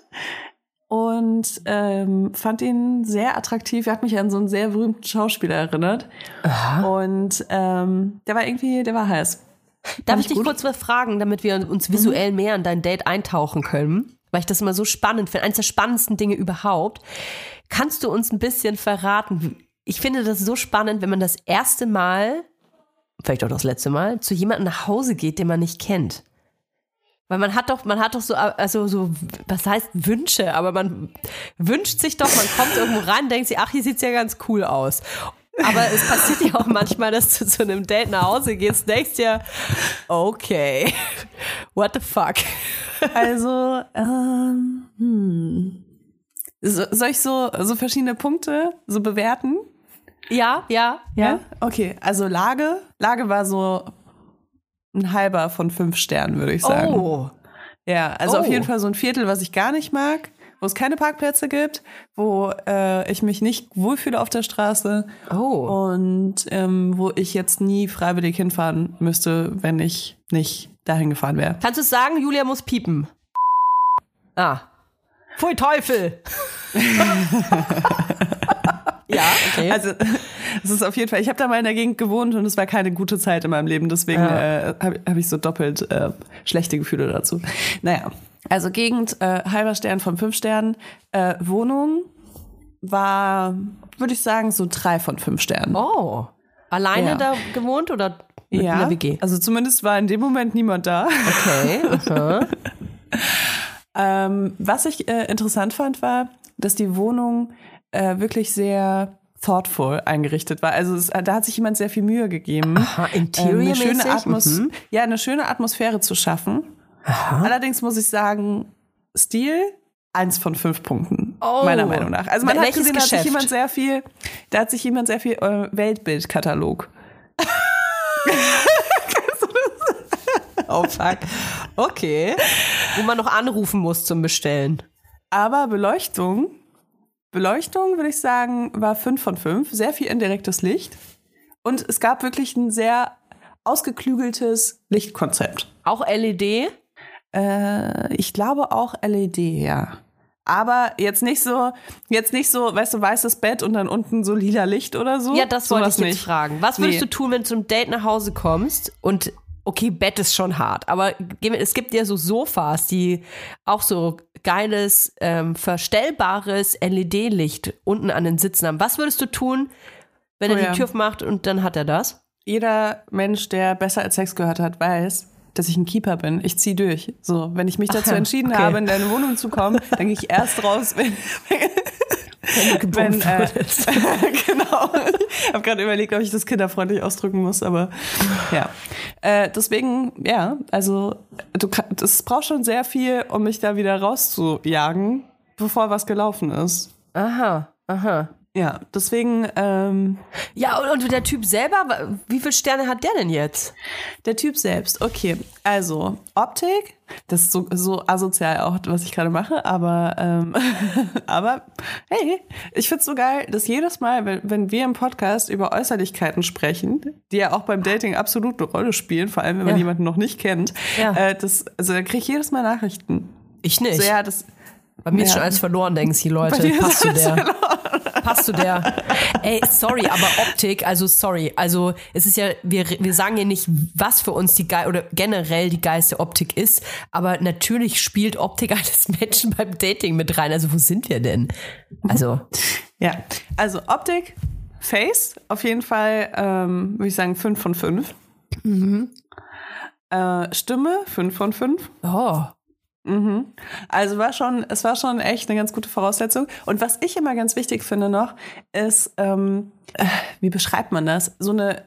und ähm, fand ihn sehr attraktiv. Er hat mich an so einen sehr berühmten Schauspieler erinnert. Aha. Und ähm, der war irgendwie, der war heiß. Darf Fand ich dich gut. kurz was fragen, damit wir uns visuell mehr in dein Date eintauchen können? Weil ich das immer so spannend finde. Eines der spannendsten Dinge überhaupt. Kannst du uns ein bisschen verraten? Ich finde das so spannend, wenn man das erste Mal, vielleicht auch das letzte Mal, zu jemandem nach Hause geht, den man nicht kennt. Weil man hat doch, man hat doch so, also so, was heißt Wünsche, aber man wünscht sich doch, man kommt irgendwo rein, denkt sich, ach, hier sieht's ja ganz cool aus. Aber es passiert ja auch manchmal, dass du zu einem Date nach Hause gehst, denkst dir, okay, what the fuck? Also, ähm, hm. So, soll ich so, so verschiedene Punkte so bewerten? Ja, ja, ja. Okay, also Lage. Lage war so ein halber von fünf Sternen, würde ich sagen. Oh. Ja, also Oh. auf jeden Fall so ein Viertel, was ich gar nicht mag, wo es keine Parkplätze gibt, wo äh, ich mich nicht wohlfühle auf der Straße Oh. und ähm, wo ich jetzt nie freiwillig hinfahren müsste, wenn ich nicht dahin gefahren wäre. Kannst du es sagen, Julia muss piepen? Ah. Pfui Teufel! Ja, okay. Also es ist auf jeden Fall, ich habe da mal in der Gegend gewohnt und es war keine gute Zeit in meinem Leben, deswegen Ja. äh, habe hab ich so doppelt äh, schlechte Gefühle dazu. Naja, also Gegend, äh, halber Stern von fünf Sternen. Äh, Wohnung war, würde ich sagen, so drei von fünf Sternen. Oh. Alleine Ja. da gewohnt oder mit ja, einer W G? also zumindest war in dem Moment niemand da. Okay. Aha. Ähm, was ich äh, interessant fand, war, dass die Wohnung äh, wirklich sehr thoughtful eingerichtet war. Also es, da hat sich jemand sehr viel Mühe gegeben, Aha, ähm, eine schöne interiormäßig? Atmos Mhm. ja, eine schöne Atmosphäre zu schaffen. Aha. Allerdings muss ich sagen, Stil eins von fünf Punkten, Oh. meiner Meinung nach. Also man Wel- hat welches gesehen, da hat sich Geschäft? jemand sehr viel, da hat sich jemand sehr viel äh, Weltbildkatalog. Oh fuck. Okay. Wo man noch anrufen muss zum Bestellen. Aber Beleuchtung, Beleuchtung würde ich sagen, war fünf von fünf. Sehr viel indirektes Licht. Und es gab wirklich ein sehr ausgeklügeltes Lichtkonzept. Auch L E D? Äh, ich glaube auch L E D, ja. Aber jetzt nicht so, jetzt nicht so, weißt du, weißes Bett und dann unten so lila Licht oder so. Ja, das wollte ich Sowas jetzt nicht. fragen. Was würdest Nee. du tun, wenn du zum Date nach Hause kommst und okay, Bett ist schon hart, aber es gibt ja so Sofas, die auch so geiles, ähm, verstellbares L E D-Licht unten an den Sitzen haben. Was würdest du tun, wenn Oh er ja. die Tür macht und dann hat er das? Jeder Mensch, der besser als Sex gehört hat, weiß, dass ich ein Keeper bin. Ich zieh durch. So, wenn ich mich dazu Ach, entschieden okay. habe, in deine Wohnung zu kommen, dann gehe ich erst raus, wenn, Wenn du wenn äh, wurdest. genau. Ich habe gerade überlegt, ob ich das kinderfreundlich ausdrücken muss, aber ja. Äh, deswegen, ja, also du es braucht schon sehr viel, um mich da wieder rauszujagen, bevor was gelaufen ist. Aha, aha. Ja, deswegen, ähm, Ja, und, und der Typ selber, wie viele Sterne hat der denn jetzt? der Typ selbst, okay, also Optik, das ist so, so asozial auch, was ich gerade mache, aber, ähm, aber hey, ich find's so geil, dass jedes Mal, wenn, wenn wir im Podcast über Äußerlichkeiten sprechen, die ja auch beim Dating absolut eine Rolle spielen, vor allem wenn man Ja. jemanden noch nicht kennt, Ja. äh, das, also da kriege ich jedes Mal Nachrichten. Ich nicht. So, ja, das, Bei mir ist Ja. schon alles verloren, denken sich die Bei Leute. dir ist Passt du alles der? Passt du der? Ey, sorry, aber Optik, also sorry. Also es ist ja, wir, wir sagen ja nicht, was für uns die geil oder generell die geilste Optik ist, aber natürlich spielt Optik eines Menschen beim Dating mit rein. Also wo sind wir denn? Also, ja, also Optik, Face, auf jeden Fall, ähm, würde ich sagen, fünf von fünf. mhm. Äh, Stimme, fünf von fünf. Oh. Mhm. Also war schon, es war schon echt eine ganz gute Voraussetzung. Und was ich immer ganz wichtig finde noch, ist, ähm, äh, wie beschreibt man das? So eine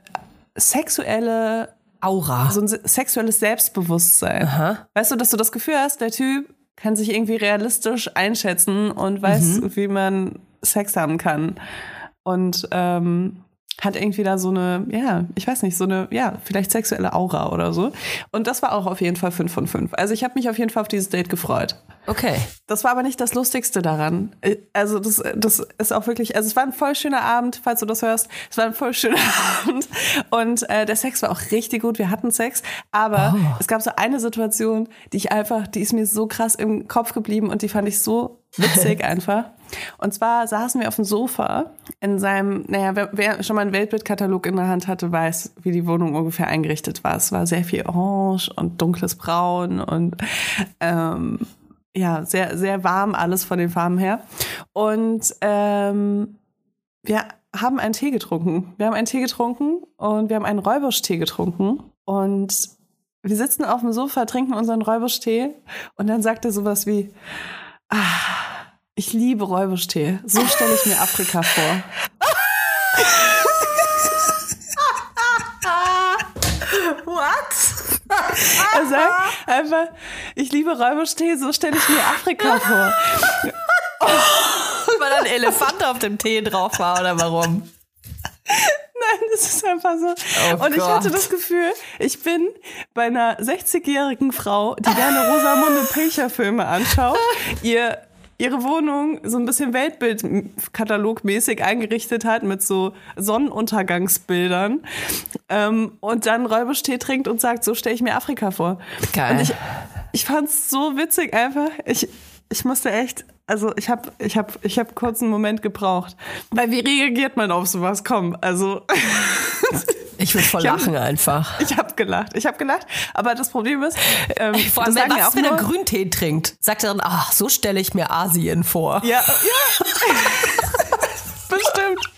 sexuelle Aura. so ein se- sexuelles Selbstbewusstsein. Aha. Weißt du, dass du das Gefühl hast, der Typ kann sich irgendwie realistisch einschätzen und weiß, Mhm. wie man Sex haben kann. Und ähm, hat irgendwie da so eine, ja, ich weiß nicht, so eine, ja, vielleicht sexuelle Aura oder so. Und das war auch auf jeden Fall fünf von fünf. Also ich habe mich auf jeden Fall auf dieses Date gefreut. Okay. Das war aber nicht das Lustigste daran. Also das, das ist auch wirklich, also es war ein voll schöner Abend, falls du das hörst. Es war ein voll schöner Abend und äh, der Sex war auch richtig gut. Wir hatten Sex, aber Oh. es gab so eine Situation, die ich einfach, die ist mir so krass im Kopf geblieben und die fand ich so witzig einfach. Und zwar saßen wir auf dem Sofa in seinem, naja, wer, wer schon mal einen Weltbildkatalog in der Hand hatte, weiß, wie die Wohnung ungefähr eingerichtet war. Es war sehr viel Orange und dunkles Braun und ähm, ja, sehr, sehr warm alles von den Farben her. Und ähm, wir haben einen Tee getrunken. Wir haben einen Tee getrunken und wir haben einen Räubusch-Tee getrunken. Und wir sitzen auf dem Sofa, trinken unseren Räubusch-Tee und dann sagt er sowas wie, ah, ich liebe Räubusch-Tee. So stelle ich mir Afrika vor. What? Er sagt einfach, ich liebe Räubusch-Tee, so stelle ich mir Afrika vor. Weil ein Elefant auf dem Tee drauf war oder warum? Nein, das ist einfach so. Oh und ich Gott. hatte das Gefühl, ich bin bei einer sechzigjährigen Frau, die gerne Rosamunde Pilcher-Filme anschaut, ihr ihre Wohnung so ein bisschen Weltbildkatalogmäßig eingerichtet hat mit so Sonnenuntergangsbildern ähm, und dann Räubusch-Tee trinkt und sagt, so stelle ich mir Afrika vor. Geil. Und ich, ich fand es so witzig einfach. Ich, ich musste echt, also ich habe ich hab, ich hab kurz einen Moment gebraucht. Weil wie reagiert man auf sowas? Komm, also... Ich würde voll Ich hab- lachen einfach. Ich habe gelacht, ich habe gelacht. Aber das Problem ist, ähm, Vor allem, das sagen was, ja auch wenn er nur, Grüntee trinkt? Sagt er dann, ach, so stelle ich mir Asien vor. Ja, ja. Bestimmt.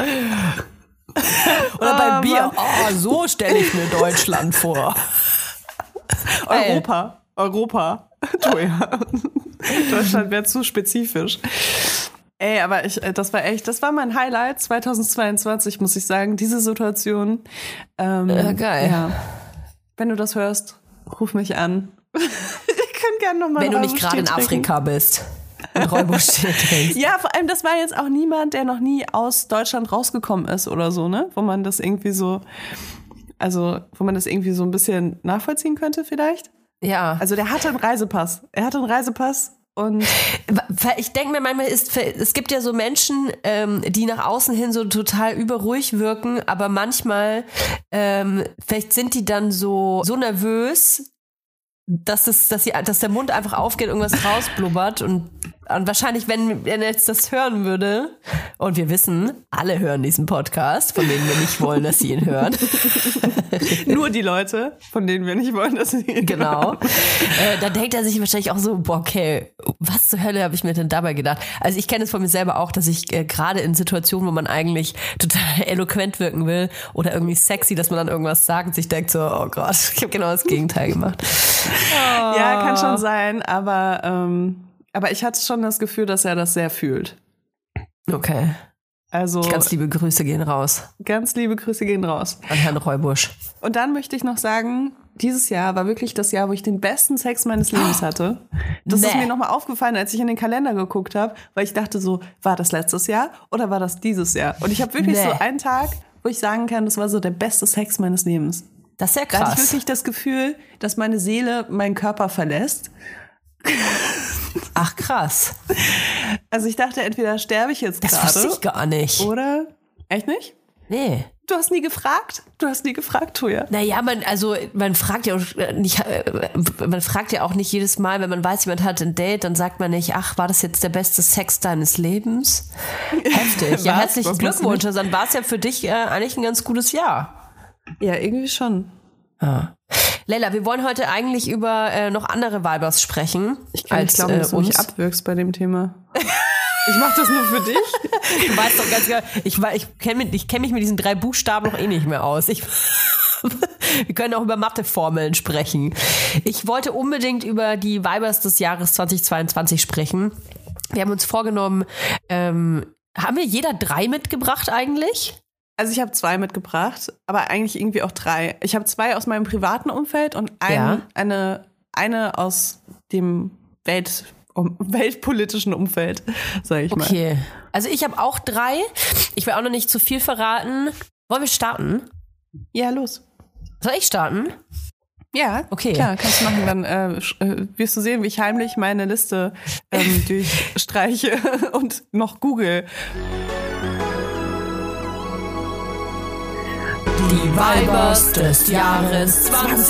Oder Ah, beim Bier, Mann. oh, so stelle ich mir Deutschland vor. Europa. Europa. Du ja. Deutschland wäre zu spezifisch. Ey, aber ich, das war echt, das war mein Highlight zweitausendzweiundzwanzig, muss ich sagen. Diese Situation. Ähm, Ja, geil. Ja. Wenn du das hörst, ruf mich an. Ich kann gerne nochmal Wenn du nicht gerade in Afrika bist und Räubusch-Tee trinkst. Ja, vor allem, das war jetzt auch niemand, der noch nie aus Deutschland rausgekommen ist oder so, ne? Wo man das irgendwie so, also, wo man das irgendwie so ein bisschen nachvollziehen könnte vielleicht. Ja. Also, der hatte einen Reisepass. Er hatte einen Reisepass und Ich denke mir manchmal, ist, es gibt ja so Menschen, ähm, die nach außen hin so total überruhig wirken, aber manchmal, ähm, vielleicht sind die dann so, so nervös, dass, das, dass, sie, dass der Mund einfach aufgeht, irgendwas rausblubbert und Und wahrscheinlich, wenn er jetzt das hören würde, und wir wissen, alle hören diesen Podcast, von denen wir nicht wollen, dass sie ihn hören. Nur die Leute, von denen wir nicht wollen, dass sie ihn hören. Genau. Äh, da denkt er sich wahrscheinlich auch so, boah, okay, was zur Hölle habe ich mir denn dabei gedacht? Also ich kenne es von mir selber auch, dass ich äh, gerade in Situationen, wo man eigentlich total eloquent wirken will oder irgendwie sexy, dass man dann irgendwas sagt und sich denkt so, oh Gott, ich habe genau das Gegenteil gemacht. Oh. Ja, kann schon sein, aber... Ähm Aber ich hatte schon das Gefühl, dass er das sehr fühlt. Okay. Also ganz liebe Grüße gehen raus. Ganz liebe Grüße gehen raus. An Herrn Reubusch. Und dann möchte ich noch sagen, dieses Jahr war wirklich das Jahr, wo ich den besten Sex meines Lebens hatte. Das nee. ist mir nochmal aufgefallen, als ich in den Kalender geguckt habe, weil ich dachte so, war das letztes Jahr oder war das dieses Jahr? Und ich habe wirklich nee. so einen Tag, wo ich sagen kann, das war so der beste Sex meines Lebens. Das ist ja krass. Da hatte ich wirklich das Gefühl, dass meine Seele meinen Körper verlässt. Ach, krass. Also ich dachte, entweder sterbe ich jetzt gerade. Das wusste ich gar nicht. Oder? Echt nicht? Nee. Du hast nie gefragt? Du hast nie gefragt, Tuja. Naja, man, also, man fragt ja auch nicht, man fragt ja auch nicht jedes Mal, wenn man weiß, jemand hat ein Date, dann sagt man nicht, ach, war das jetzt der beste Sex deines Lebens? Heftig. Ja, herzlichen Glückwunsch. Dann war es ja für dich äh, eigentlich ein ganz gutes Jahr. Ja, irgendwie schon. Ah. Leila, wir wollen heute eigentlich über äh, noch andere Vibers sprechen. Ich kann nicht glauben, dass äh, du mich abwirkst bei dem Thema. Ich mach das nur für dich. Du weißt doch ganz genau, ich, ich kenne mich, ich kenn mich mit diesen drei Buchstaben noch eh nicht mehr aus. Ich, wir können auch über Matheformeln sprechen. Ich wollte unbedingt über die Vibers des Jahres zweitausendzweiundzwanzig sprechen. Wir haben uns vorgenommen, ähm, haben wir jeder drei mitgebracht eigentlich? Also ich habe zwei mitgebracht, aber eigentlich irgendwie auch drei. Ich habe zwei aus meinem privaten Umfeld und ein, ja. eine, eine aus dem Welt, um, weltpolitischen Umfeld, sage ich mal. Okay, also ich habe auch drei. Ich will auch noch nicht zu viel verraten. Wollen wir starten? Ja, los. Soll ich starten? Ja, okay. Klar, kannst du machen. Dann äh, wirst du sehen, wie ich heimlich meine Liste ähm, durchstreiche und noch google. Die Vibers des Jahres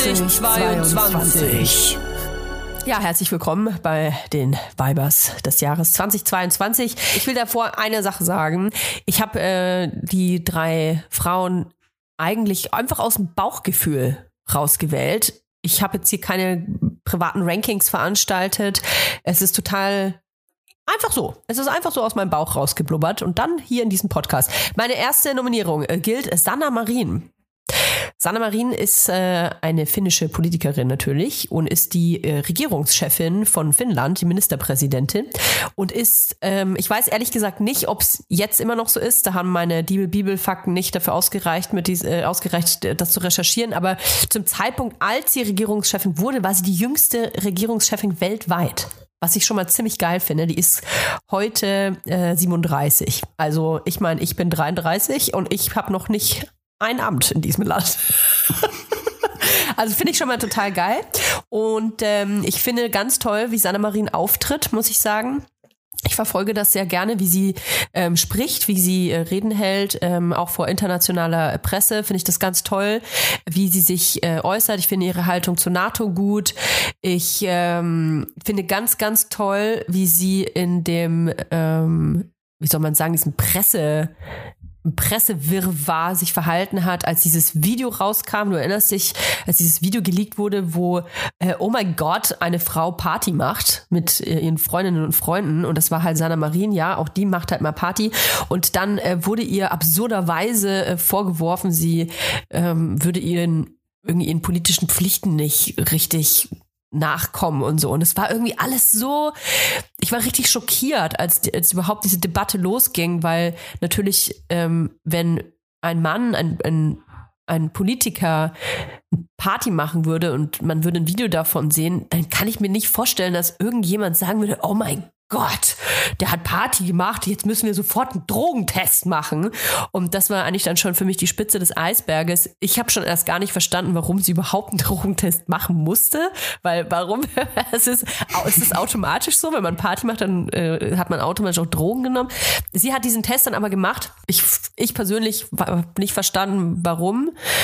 zweitausendzweiundzwanzig. Ja, herzlich willkommen bei den Vibers des Jahres zweitausendzweiundzwanzig. Ich will davor eine Sache sagen. Ich habe äh, die drei Frauen eigentlich einfach aus dem Bauchgefühl rausgewählt. Ich habe jetzt hier keine privaten Rankings veranstaltet. Es ist total... Einfach so. Es ist einfach so aus meinem Bauch rausgeblubbert und dann hier in diesem Podcast. Meine erste Nominierung äh, gilt Sanna Marin. Sanna Marin ist äh, eine finnische Politikerin natürlich und ist die äh, Regierungschefin von Finnland, die Ministerpräsidentin und ist, ähm, ich weiß ehrlich gesagt nicht, ob es jetzt immer noch so ist, da haben meine Bibel-Bibel-Fakten nicht dafür ausgereicht, mit dies, äh, ausgereicht, das zu recherchieren, aber zum Zeitpunkt, als sie Regierungschefin wurde, war sie die jüngste Regierungschefin weltweit. Was ich schon mal ziemlich geil finde, die ist heute äh, siebenunddreißig. Also ich meine, ich bin dreiunddreißig und ich habe noch nicht ein Amt in diesem Land. Also finde ich schon mal total geil. Und ähm, ich finde ganz toll, wie Sanna Marin auftritt, muss ich sagen. Ich verfolge das sehr gerne, wie sie ähm, spricht, wie sie äh, Reden hält, ähm, auch vor internationaler Presse. Finde ich das ganz toll, wie sie sich äh, äußert. Ich finde ihre Haltung zur NATO gut. Ich ähm, finde ganz, ganz toll, wie sie in dem, ähm, wie soll man sagen, diesem Presse... Pressewirrwarr sich verhalten hat, als dieses Video rauskam. Du erinnerst dich, als dieses Video geleakt wurde, wo, äh, oh mein Gott, eine Frau Party macht mit äh, ihren Freundinnen und Freunden. Und das war halt Sanna Marin, ja, auch die macht halt mal Party. Und dann äh, wurde ihr absurderweise äh, vorgeworfen, sie ähm, würde ihren, irgendwie ihren politischen Pflichten nicht richtig nachkommen und so. Und es war irgendwie alles so, ich war richtig schockiert, als, als überhaupt diese Debatte losging, weil natürlich, ähm, wenn ein Mann, ein, ein, ein Politiker Party machen würde und man würde ein Video davon sehen, dann kann ich mir nicht vorstellen, dass irgendjemand sagen würde, oh mein Gott, der hat Party gemacht, jetzt müssen wir sofort einen Drogentest machen. Und das war eigentlich dann schon für mich die Spitze des Eisberges. Ich habe schon erst gar nicht verstanden, warum sie überhaupt einen Drogentest machen musste, weil warum? es ist es ist automatisch so, wenn man Party macht, dann äh, hat man automatisch auch Drogen genommen. Sie hat diesen Test dann aber gemacht. Ich, ich persönlich habe nicht verstanden, warum.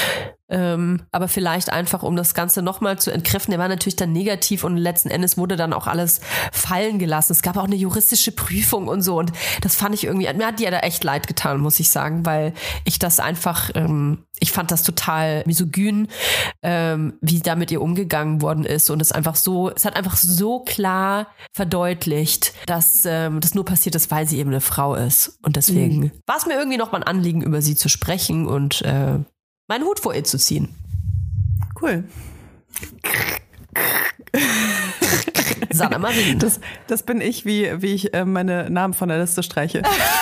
Ähm, aber vielleicht einfach, um das Ganze nochmal zu entkräften. Der war natürlich dann negativ und letzten Endes wurde dann auch alles fallen gelassen. Es gab auch eine juristische Prüfung und so und das fand ich irgendwie, mir hat die ja da echt leid getan, muss ich sagen, weil ich das einfach, ähm, ich fand das total misogyn, ähm, wie da mit ihr umgegangen worden ist und es einfach so, es hat einfach so klar verdeutlicht, dass ähm, das nur passiert ist, weil sie eben eine Frau ist und deswegen mhm. war es mir irgendwie noch mal ein Anliegen, über sie zu sprechen und äh, meinen Hut vor ihr zu ziehen. Cool. Sanna Marin. Das, das bin ich, wie, wie ich äh, meine Namen von der Liste streiche.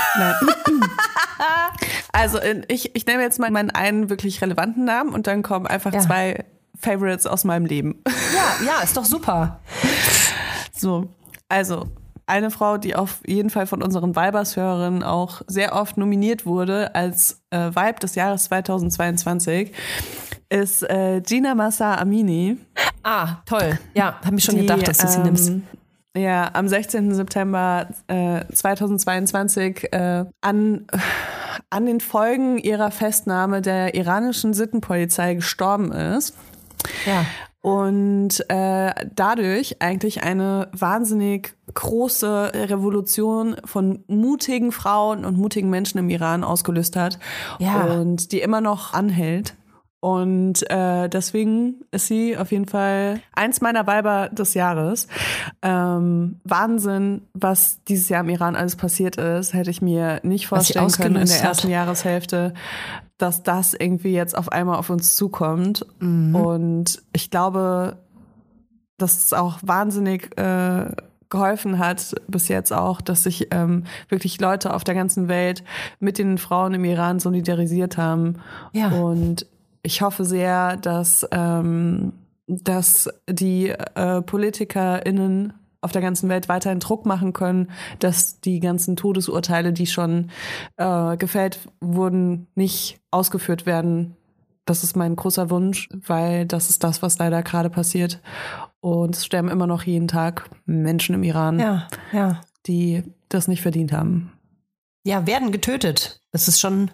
Also ich, ich nehme jetzt mal meinen einen wirklich relevanten Namen und dann kommen einfach ja. zwei Favorites aus meinem Leben. Ja, ja, ist doch super. So, also eine Frau, die auf jeden Fall von unseren Weibers-Hörerinnen auch sehr oft nominiert wurde als äh, Vibe des Jahres zweitausendzweiundzwanzig, ist äh, Gina Mahsa Amini. Ah, toll. Ja, habe mir schon die, gedacht, dass du sie ähm, nimmst. Ja, am sechzehnten September äh, zweitausendzweiundzwanzig äh, an, an den Folgen ihrer Festnahme der iranischen Sittenpolizei gestorben ist. Ja. Und äh, dadurch eigentlich eine wahnsinnig große Revolution von mutigen Frauen und mutigen Menschen im Iran ausgelöst hat. Ja. Und die immer noch anhält. Und äh, deswegen ist sie auf jeden Fall eins meiner Weiber des Jahres. Ähm, Wahnsinn, was dieses Jahr im Iran alles passiert ist, hätte ich mir nicht vorstellen können in der ersten hat. Jahreshälfte, dass das irgendwie jetzt auf einmal auf uns zukommt. Mhm. Und ich glaube, dass es auch wahnsinnig äh, geholfen hat bis jetzt auch, dass sich ähm, wirklich Leute auf der ganzen Welt mit den Frauen im Iran solidarisiert haben. Ja. Und ich hoffe sehr, dass, ähm, dass die äh, PolitikerInnen auf der ganzen Welt weiterhin Druck machen können, dass die ganzen Todesurteile, die schon äh, gefällt wurden, nicht ausgeführt werden. Das ist mein großer Wunsch, weil das ist das, was leider gerade passiert. Und es sterben immer noch jeden Tag Menschen im Iran, ja, ja. die das nicht verdient haben. Ja, werden getötet. Das ist schon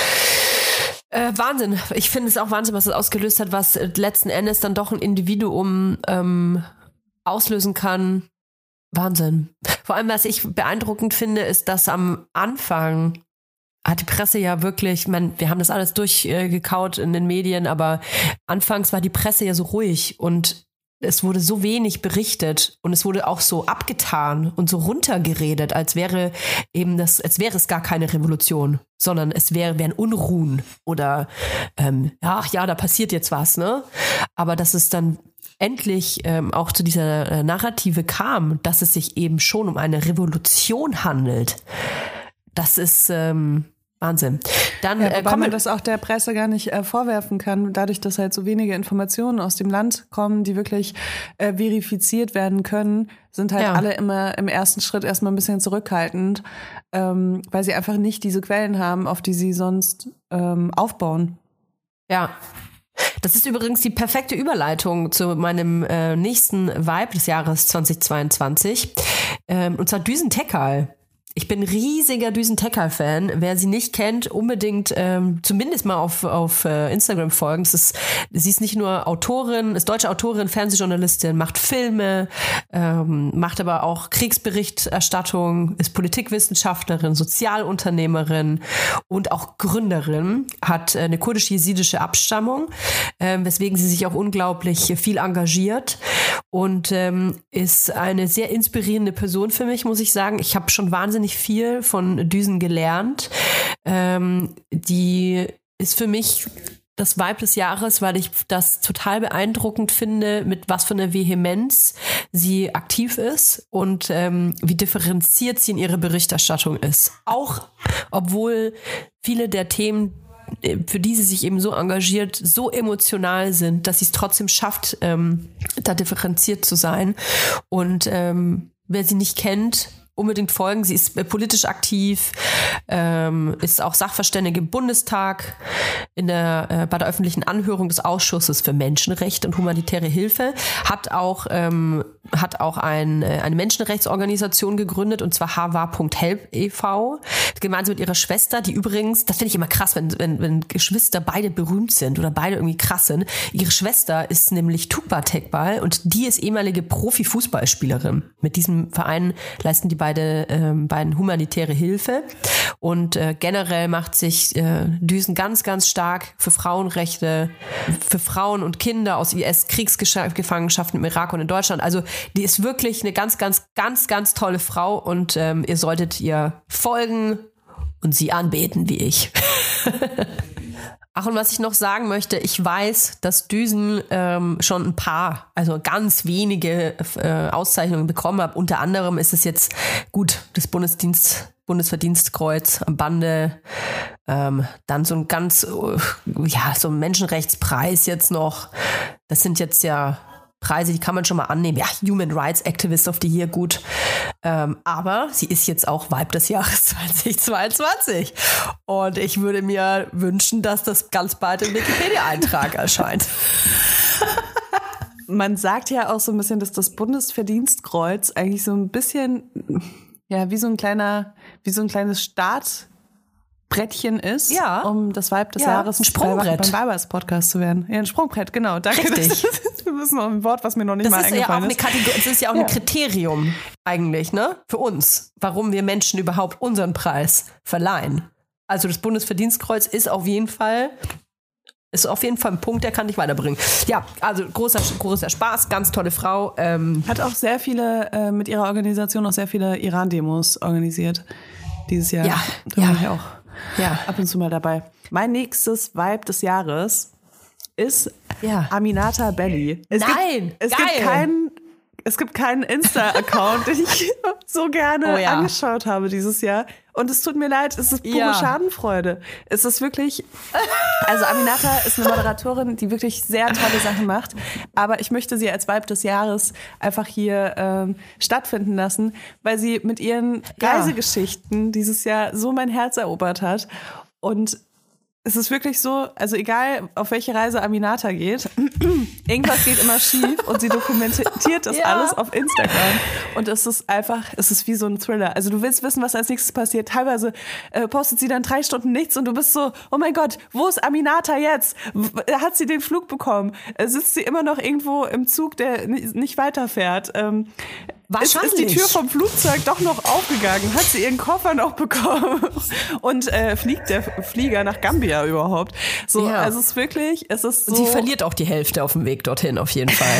Äh, Wahnsinn. Ich finde es auch Wahnsinn, was es ausgelöst hat, was letzten Endes dann doch ein Individuum ähm, auslösen kann. Wahnsinn. Vor allem, was ich beeindruckend finde, ist, dass am Anfang hat die Presse ja wirklich, man, wir haben das alles durchgekaut äh, in den Medien, aber anfangs war die Presse ja so ruhig und es wurde so wenig berichtet und es wurde auch so abgetan und so runtergeredet, als wäre eben das, als wäre es gar keine Revolution, sondern es wäre, wären Unruhen oder ähm, ach ja, da passiert jetzt was, ne? Aber dass es dann endlich ähm, auch zu dieser äh, Narrative kam, dass es sich eben schon um eine Revolution handelt. Das ist ähm, Wahnsinn. Dann ja, äh, wobei man das auch der Presse gar nicht äh, vorwerfen kann, dadurch, dass halt so wenige Informationen aus dem Land kommen, die wirklich äh, verifiziert werden können, sind halt ja. alle immer im ersten Schritt erstmal ein bisschen zurückhaltend, ähm, weil sie einfach nicht diese Quellen haben, auf die sie sonst ähm, aufbauen. Ja. Das ist übrigens die perfekte Überleitung zu meinem äh, nächsten Vibe des Jahres zweitausendzweiundzwanzig. Ähm, und zwar Düsen Tekal. Ich bin riesiger Düsen Tekal-Fan. Wer sie nicht kennt, unbedingt ähm, zumindest mal auf, auf äh, Instagram folgen. Das ist, sie ist nicht nur Autorin, ist deutsche Autorin, Fernsehjournalistin, macht Filme, ähm, macht aber auch Kriegsberichterstattung, ist Politikwissenschaftlerin, Sozialunternehmerin und auch Gründerin, hat äh, eine kurdisch-jesidische Abstammung, äh, weswegen sie sich auch unglaublich viel engagiert und ähm, ist eine sehr inspirierende Person für mich, muss ich sagen. Ich habe schon wahnsinnig viel von Düsen gelernt. Ähm, die ist für mich das Vibe des Jahres, weil ich das total beeindruckend finde, mit was für einer Vehemenz sie aktiv ist und ähm, wie differenziert sie in ihrer Berichterstattung ist. Auch obwohl viele der Themen, für die sie sich eben so engagiert, so emotional sind, dass sie es trotzdem schafft, ähm, da differenziert zu sein. Und ähm, wer sie nicht kennt, unbedingt folgen. Sie ist politisch aktiv, ähm, ist auch Sachverständige im Bundestag, in der, äh, bei der öffentlichen Anhörung des Ausschusses für Menschenrechte und humanitäre Hilfe, hat auch, ähm, hat auch ein, äh, eine Menschenrechtsorganisation gegründet, und zwar hava punkt help e V, gemeinsam mit ihrer Schwester, die übrigens, das finde ich immer krass, wenn, wenn, wenn Geschwister beide berühmt sind oder beide irgendwie krass sind. Ihre Schwester ist nämlich Tugba Tekbal und die ist ehemalige Profi-Fußballspielerin. Mit diesem Verein leisten die beide, ähm, beiden humanitäre Hilfe, und äh, generell macht sich äh, Düsen ganz, ganz stark für Frauenrechte, für Frauen und Kinder aus I S-Kriegsgefangenschaften im Irak und in Deutschland. Also die ist wirklich eine ganz, ganz, ganz, ganz tolle Frau, und ähm, ihr solltet ihr folgen und sie anbeten wie ich. Ach, und was ich noch sagen möchte, ich weiß, dass Düsen ähm, schon ein paar, also ganz wenige äh, Auszeichnungen bekommen hat. Unter anderem ist es jetzt, gut, das Bundesdienst, Bundesverdienstkreuz am Bande, ähm, dann so ein ganz, äh, ja, so ein Menschenrechtspreis jetzt noch. Das sind jetzt ja Preise, die kann man schon mal annehmen. Ja, Human Rights Activist of the Year, gut. Ähm, aber sie ist jetzt auch Weib des Jahres zweitausendzweiundzwanzig. Und ich würde mir wünschen, dass das ganz bald im Wikipedia-Eintrag erscheint. Man sagt ja auch so ein bisschen, dass das Bundesverdienstkreuz eigentlich so ein bisschen, ja, wie so ein kleiner, wie so ein kleines Startbrettchen ist, ja. um das Weib des ja, Jahres ein Sprungbrett beim Weibers Podcast zu werden. Ja, ein Sprungbrett, genau. Danke. Richtig. Das ist noch ein Wort, was mir noch nicht das mal ist eingefallen ja auch ist. eine Kategor- das ist ja auch ja. ein Kriterium eigentlich, ne, für uns, warum wir Menschen überhaupt unseren Preis verleihen. Also das Bundesverdienstkreuz ist auf jeden Fall ist auf jeden Fall ein Punkt, der kann dich weiterbringen. Ja, also großer, großer Spaß, ganz tolle Frau. Ähm, Hat auch sehr viele, äh, mit ihrer Organisation auch sehr viele Iran-Demos organisiert dieses Jahr. Ja, da ja. bin ich auch ja. ab und zu mal dabei. Mein nächstes Vibe des Jahres ist Ja. Aminata Belli. Es Nein, gibt, es geil. gibt keinen Es gibt keinen Insta-Account, den ich so gerne Oh ja. angeschaut habe dieses Jahr. Und es tut mir leid, es ist pure Ja. Schadenfreude. Es ist wirklich, also Aminata ist eine Moderatorin, die wirklich sehr tolle Sachen macht. Aber ich möchte sie als Vibe des Jahres einfach hier ähm, stattfinden lassen, weil sie mit ihren Ja. Reisegeschichten dieses Jahr so mein Herz erobert hat. Und es ist wirklich so, also egal auf welche Reise Aminata geht, irgendwas geht immer schief und sie dokumentiert das Ja. alles auf Instagram. Und es ist einfach, es ist wie so ein Thriller. Also du willst wissen, was als nächstes passiert. Teilweise äh, postet sie dann drei Stunden nichts und du bist so, oh mein Gott, wo ist Aminata jetzt? W- Hat sie den Flug bekommen? Äh, Sitzt sie immer noch irgendwo im Zug, der ni- nicht weiterfährt? Ähm, Ist, ist die Wahrscheinlich. Tür vom Flugzeug doch noch aufgegangen? Hat sie ihren Koffer noch bekommen? Und äh, fliegt der Flieger nach Gambia überhaupt? So, Ja. also es ist wirklich, es ist so. Und sie verliert auch die Hälfte auf dem Weg dorthin, auf jeden Fall.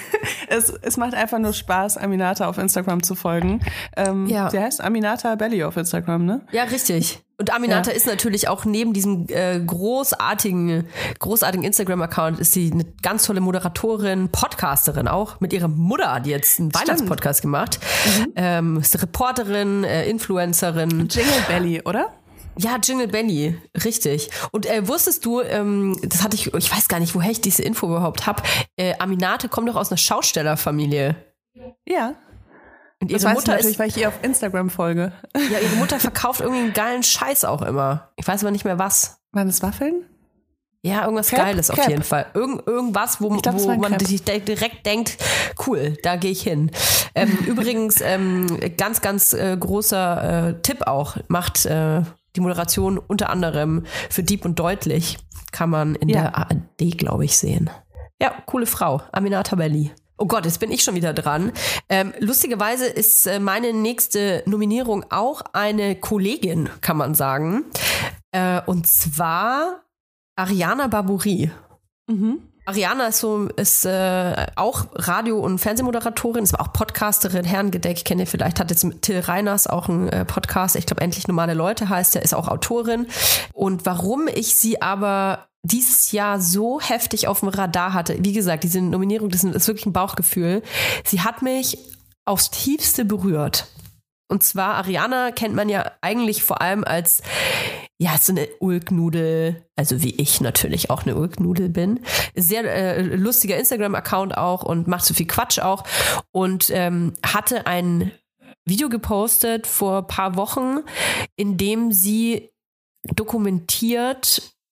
es, es macht einfach nur Spaß, Aminata auf Instagram zu folgen. Ähm, Ja. Sie heißt Aminata Belli auf Instagram, ne? Ja, richtig. Und Aminata Ja. ist natürlich auch neben diesem äh, großartigen, großartigen Instagram-Account ist sie eine ganz tolle Moderatorin, Podcasterin auch, mit ihrer Mutter, die jetzt einen Weihnachtspodcast gemacht. Mhm. Ähm, ist Reporterin, äh, Influencerin. Jingle Belly, oder? Ja, Jingle Benny, richtig. Und äh, wusstest du, ähm, das hatte ich, ich weiß gar nicht, woher ich diese Info überhaupt habe, äh, Aminata kommt doch aus einer Schaustellerfamilie. Ja. Und Das ihre weiß ich Mutter natürlich, ist, weil ich ihr auf Instagram folge. ja, ihre Mutter verkauft irgendwie einen geilen Scheiß auch immer. Ich weiß aber nicht mehr was. Waren das Waffeln? Ja, irgendwas Crepe? Geiles auf Crepe. jeden Fall. Irgend, irgendwas, wo, Ich glaub, es wo war ein man Crepe. sich de- direkt denkt, cool, da gehe ich hin. Ähm, übrigens, ähm, ganz, ganz äh, großer äh, Tipp auch, macht äh, die Moderation unter anderem für Dieb und Deutlich. Kann man in Ja. der A R D, glaube ich, sehen. Ja, coole Frau, Aminata Belli. Oh Gott, jetzt bin ich schon wieder dran. Ähm, lustigerweise ist äh, meine nächste Nominierung auch eine Kollegin, kann man sagen. Äh, und zwar Ariana Barbouri. Mhm. Ariana ist so ist äh, auch Radio- und Fernsehmoderatorin, ist aber auch Podcasterin, Herrengedeck, kennt ihr vielleicht, hat jetzt mit Till Reiners auch einen äh, Podcast, ich glaube Endlich normale Leute heißt der, ist auch Autorin. Und warum ich sie aber dieses Jahr so heftig auf dem Radar hatte, wie gesagt, diese Nominierung, das ist wirklich ein Bauchgefühl, sie hat mich aufs Tiefste berührt. Und zwar, Ariana kennt man ja eigentlich vor allem als, ja, so eine Ulknudel, also wie ich natürlich auch eine Ulknudel bin. Sehr äh, lustiger Instagram-Account auch und macht so viel Quatsch auch. Und ähm, hatte ein Video gepostet vor ein paar Wochen, in dem sie dokumentiert,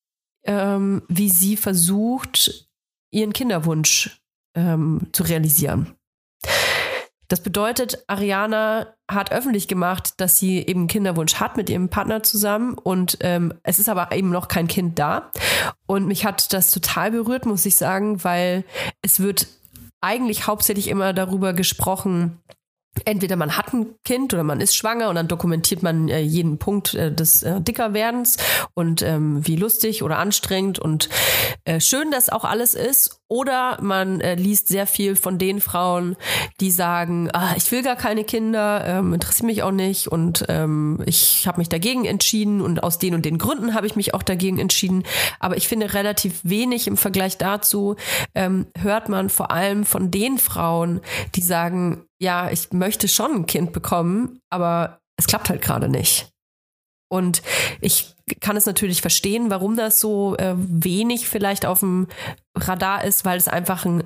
ähm, wie sie versucht, ihren Kinderwunsch ähm, zu realisieren. Das bedeutet, Ariana hat öffentlich gemacht, dass sie eben einen Kinderwunsch hat mit ihrem Partner zusammen und ähm, es ist aber eben noch kein Kind da. Und mich hat das total berührt, muss ich sagen, weil es wird eigentlich hauptsächlich immer darüber gesprochen, entweder man hat ein Kind oder man ist schwanger und dann dokumentiert man äh, jeden Punkt äh, des äh, Dickerwerdens und ähm, wie lustig oder anstrengend und äh, schön das auch alles ist. Oder man äh, liest sehr viel von den Frauen, die sagen, ah, ich will gar keine Kinder, ähm, interessiert mich auch nicht und ähm, ich habe mich dagegen entschieden und aus den und den Gründen habe ich mich auch dagegen entschieden. Aber ich finde relativ wenig im Vergleich dazu ähm, hört man vor allem von den Frauen, die sagen, ja, ich möchte schon ein Kind bekommen, aber es klappt halt gerade nicht. Und ich kann es natürlich verstehen, warum das so äh, wenig vielleicht auf dem Radar ist, weil es einfach ein,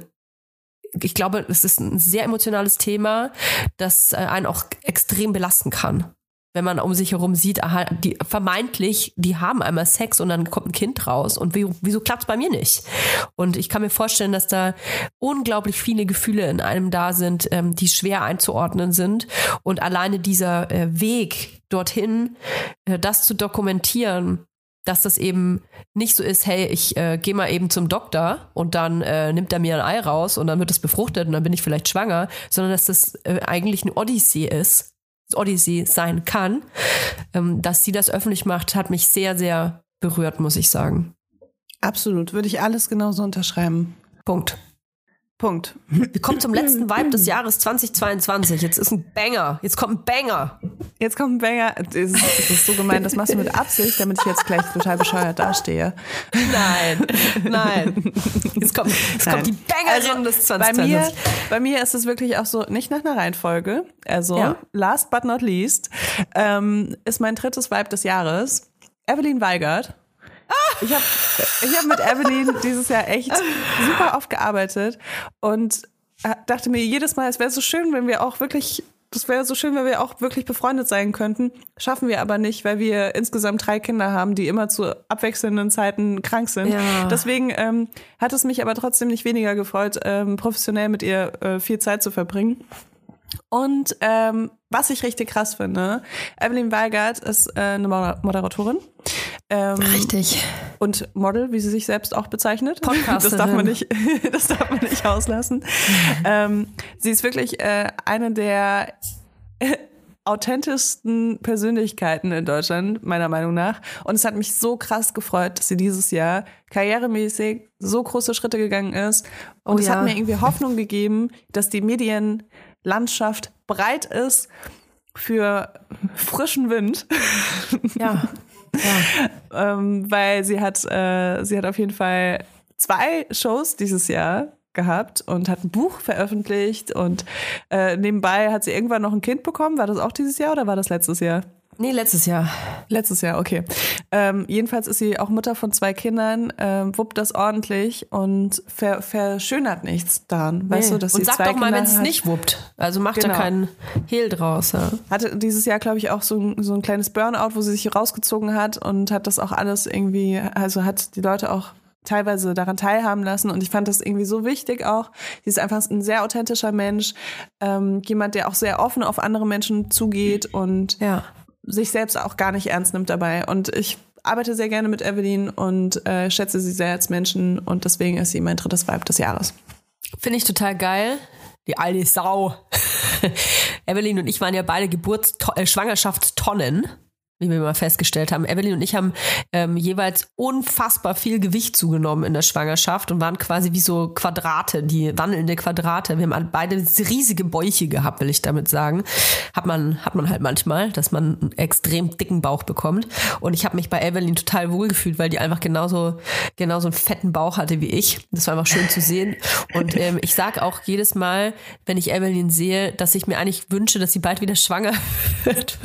ich glaube, es ist ein sehr emotionales Thema, das äh, einen auch extrem belasten kann. Wenn man um sich herum sieht, aha, die vermeintlich, die haben einmal Sex und dann kommt ein Kind raus. Und wie, wieso klappt es bei mir nicht? Und ich kann mir vorstellen, dass da unglaublich viele Gefühle in einem da sind, ähm, die schwer einzuordnen sind. Und alleine dieser äh, Weg dorthin, äh, das zu dokumentieren, dass das eben nicht so ist, hey, ich äh, gehe mal eben zum Doktor und dann äh, nimmt er mir ein Ei raus und dann wird es befruchtet und dann bin ich vielleicht schwanger, sondern dass das äh, eigentlich eine Odyssee ist. Odyssey sein kann, ähm, dass sie das öffentlich macht, hat mich sehr, sehr berührt, muss ich sagen. Absolut, würde ich alles genauso unterschreiben. Punkt. Punkt. Wir kommen zum letzten Vibe des Jahres zweitausendzweiundzwanzig. Jetzt ist ein Banger. Jetzt kommt ein Banger. Jetzt kommt ein Banger. Das ist, das ist so gemein, das machst du mit Absicht, damit ich jetzt gleich total bescheuert dastehe. Nein, nein. Jetzt kommt, jetzt nein. kommt die Bangerin also, des zweitausendzweiundzwanzig. Bei mir, bei mir ist es wirklich auch so, nicht nach einer Reihenfolge, also ja. last but not least, ähm, ist mein drittes Vibe des Jahres Evelyn Weigert. Ich habe ich hab mit Evelyn dieses Jahr echt super oft gearbeitet und dachte mir jedes Mal, es wäre so schön, wenn wir auch wirklich, das wäre so schön, wenn wir auch wirklich befreundet sein könnten. Schaffen wir aber nicht, weil wir insgesamt drei Kinder haben, die immer zu abwechselnden Zeiten krank sind. Ja. Deswegen ähm, hat es mich aber trotzdem nicht weniger gefreut, ähm, professionell mit ihr äh, viel Zeit zu verbringen. Und ähm, was ich richtig krass finde, Evelyn Weigert ist äh, eine Moderatorin. Ähm, Richtig. Und Model, wie sie sich selbst auch bezeichnet. Podcasterin. Das darf man nicht, das darf man nicht auslassen. ähm, sie ist wirklich äh, eine der äh, authentischsten Persönlichkeiten in Deutschland, meiner Meinung nach. Und es hat mich so krass gefreut, dass sie dieses Jahr karrieremäßig so große Schritte gegangen ist. Und oh, es ja. hat mir irgendwie Hoffnung gegeben, dass die Medienlandschaft bereit ist für frischen Wind. Ja. Ja. ähm, weil sie hat, äh, sie hat auf jeden Fall zwei Shows dieses Jahr gehabt und hat ein Buch veröffentlicht und äh, nebenbei hat sie irgendwann noch ein Kind bekommen. War das auch dieses Jahr oder war das letztes Jahr? Nee, letztes Jahr. Letztes Jahr, okay. Ähm, jedenfalls ist sie auch Mutter von zwei Kindern, ähm, wuppt das ordentlich und ver- verschönert nichts daran. Weißt nee. du, dass und sie sag zwei doch mal, Kinder wenn es hat. nicht wuppt. Also macht Genau. da keinen Hehl draus. Ja. Hatte dieses Jahr, glaube ich, auch so ein, so ein kleines Burnout, wo sie sich rausgezogen hat und hat das auch alles irgendwie, also hat die Leute auch teilweise daran teilhaben lassen und ich fand das irgendwie so wichtig auch. Sie ist einfach ein sehr authentischer Mensch, ähm, jemand, der auch sehr offen auf andere Menschen zugeht und Ja. sich selbst auch gar nicht ernst nimmt dabei. Und ich arbeite sehr gerne mit Evelyn und äh, schätze sie sehr als Menschen und deswegen ist sie mein drittes Vibe des Jahres. Finde ich total geil. Die alte Sau. Evelyn und ich waren ja beide Geburts- äh, Schwangerschaftstonnen, wie wir mal festgestellt haben. Evelyn und ich haben ähm, jeweils unfassbar viel Gewicht zugenommen in der Schwangerschaft und waren quasi wie so Quadrate, die wandelnde Quadrate. Wir haben beide riesige Bäuche gehabt, will ich damit sagen. Hat man, hat man halt manchmal, dass man einen extrem dicken Bauch bekommt. Und ich habe mich bei Evelyn total wohlgefühlt, weil die einfach genauso, genauso einen fetten Bauch hatte wie ich. Das war einfach schön zu sehen. Und ähm, ich sage auch jedes Mal, wenn ich Evelyn sehe, dass ich mir eigentlich wünsche, dass sie bald wieder schwanger wird.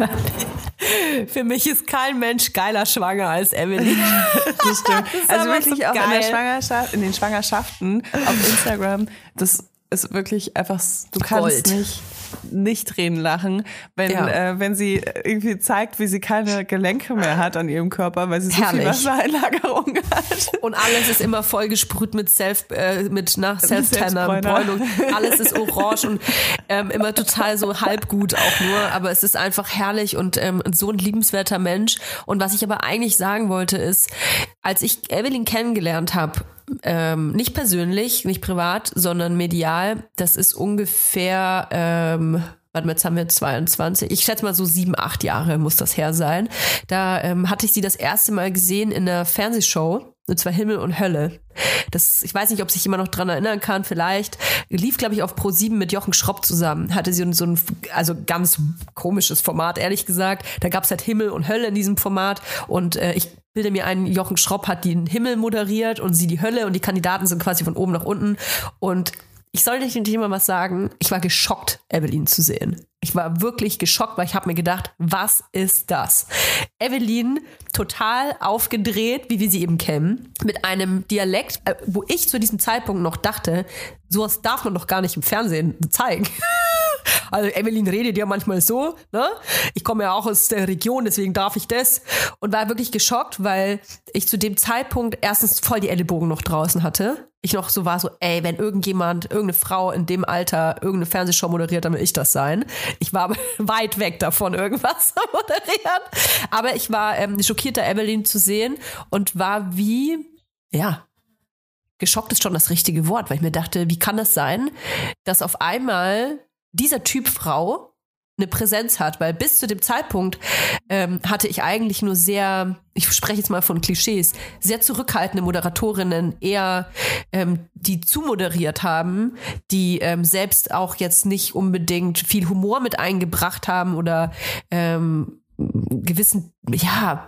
Für mich ist kein Mensch geiler schwanger als Evelyn. Das stimmt. Das ist also aber wirklich so auch in, der geil. Schwangerschaft, in den Schwangerschaften auf Instagram, das ist wirklich einfach, du kannst Gold. nicht, nicht Tränen lachen, wenn, Ja. äh, wenn sie irgendwie zeigt, wie sie keine Gelenke mehr hat an ihrem Körper, weil sie so Herrlich. viel Wassereinlagerung hat. Und alles ist immer voll gesprüht mit Self, äh, mit nach Self-Tanner, Selbstbräuner. Bräunung. Alles ist orange und ähm, immer total so halb gut auch nur. Aber es ist einfach herrlich und ähm, so ein liebenswerter Mensch. Und was ich aber eigentlich sagen wollte ist, als ich Evelyn kennengelernt habe, ähm, nicht persönlich, nicht privat, sondern medial, das ist ungefähr, ähm, warte mal, jetzt haben wir zweiundzwanzig, ich schätze mal so sieben, acht Jahre muss das her sein. Da ähm, hatte ich sie das erste Mal gesehen in einer Fernsehshow, und zwar Himmel und Hölle. Das, ich weiß nicht, ob sich jemand noch dran erinnern kann, vielleicht. Lief, glaube ich, auf Pro sieben mit Jochen Schropp zusammen. Hatte sie so ein, also ganz komisches Format, ehrlich gesagt. Da gab es halt Himmel und Hölle in diesem Format. Und äh, ich bilde mir ein, Jochen Schropp hat den Himmel moderiert und sie die Hölle und die Kandidaten sind quasi von oben nach unten. Und ich soll nicht mal was sagen, ich war geschockt, Evelyn zu sehen. Ich war wirklich geschockt, weil ich habe mir gedacht, was ist das? Evelyn total aufgedreht, wie wir sie eben kennen, mit einem Dialekt, äh, wo ich zu diesem Zeitpunkt noch dachte, sowas darf man doch gar nicht im Fernsehen zeigen. Also Evelyn redet ja manchmal so, ne? Ich komme ja auch aus der Region, deswegen darf ich das. Und war wirklich geschockt, weil ich zu dem Zeitpunkt erstens voll die Ellenbogen noch draußen hatte. Ich noch so war so, ey, wenn irgendjemand, irgendeine Frau in dem Alter irgendeine Fernsehshow moderiert, dann will ich das sein. Ich war aber weit weg davon, irgendwas zu moderieren. Aber ich war ähm, schockierter, Evelyn zu sehen und war wie, ja, geschockt ist schon das richtige Wort, weil ich mir dachte, wie kann das sein, dass auf einmal dieser Typ Frau eine Präsenz hat, weil bis zu dem Zeitpunkt ähm, hatte ich eigentlich nur sehr, ich spreche jetzt mal von Klischees, sehr zurückhaltende Moderatorinnen, eher ähm, die zumoderiert haben, die ähm, selbst auch jetzt nicht unbedingt viel Humor mit eingebracht haben oder ähm, gewissen, ja,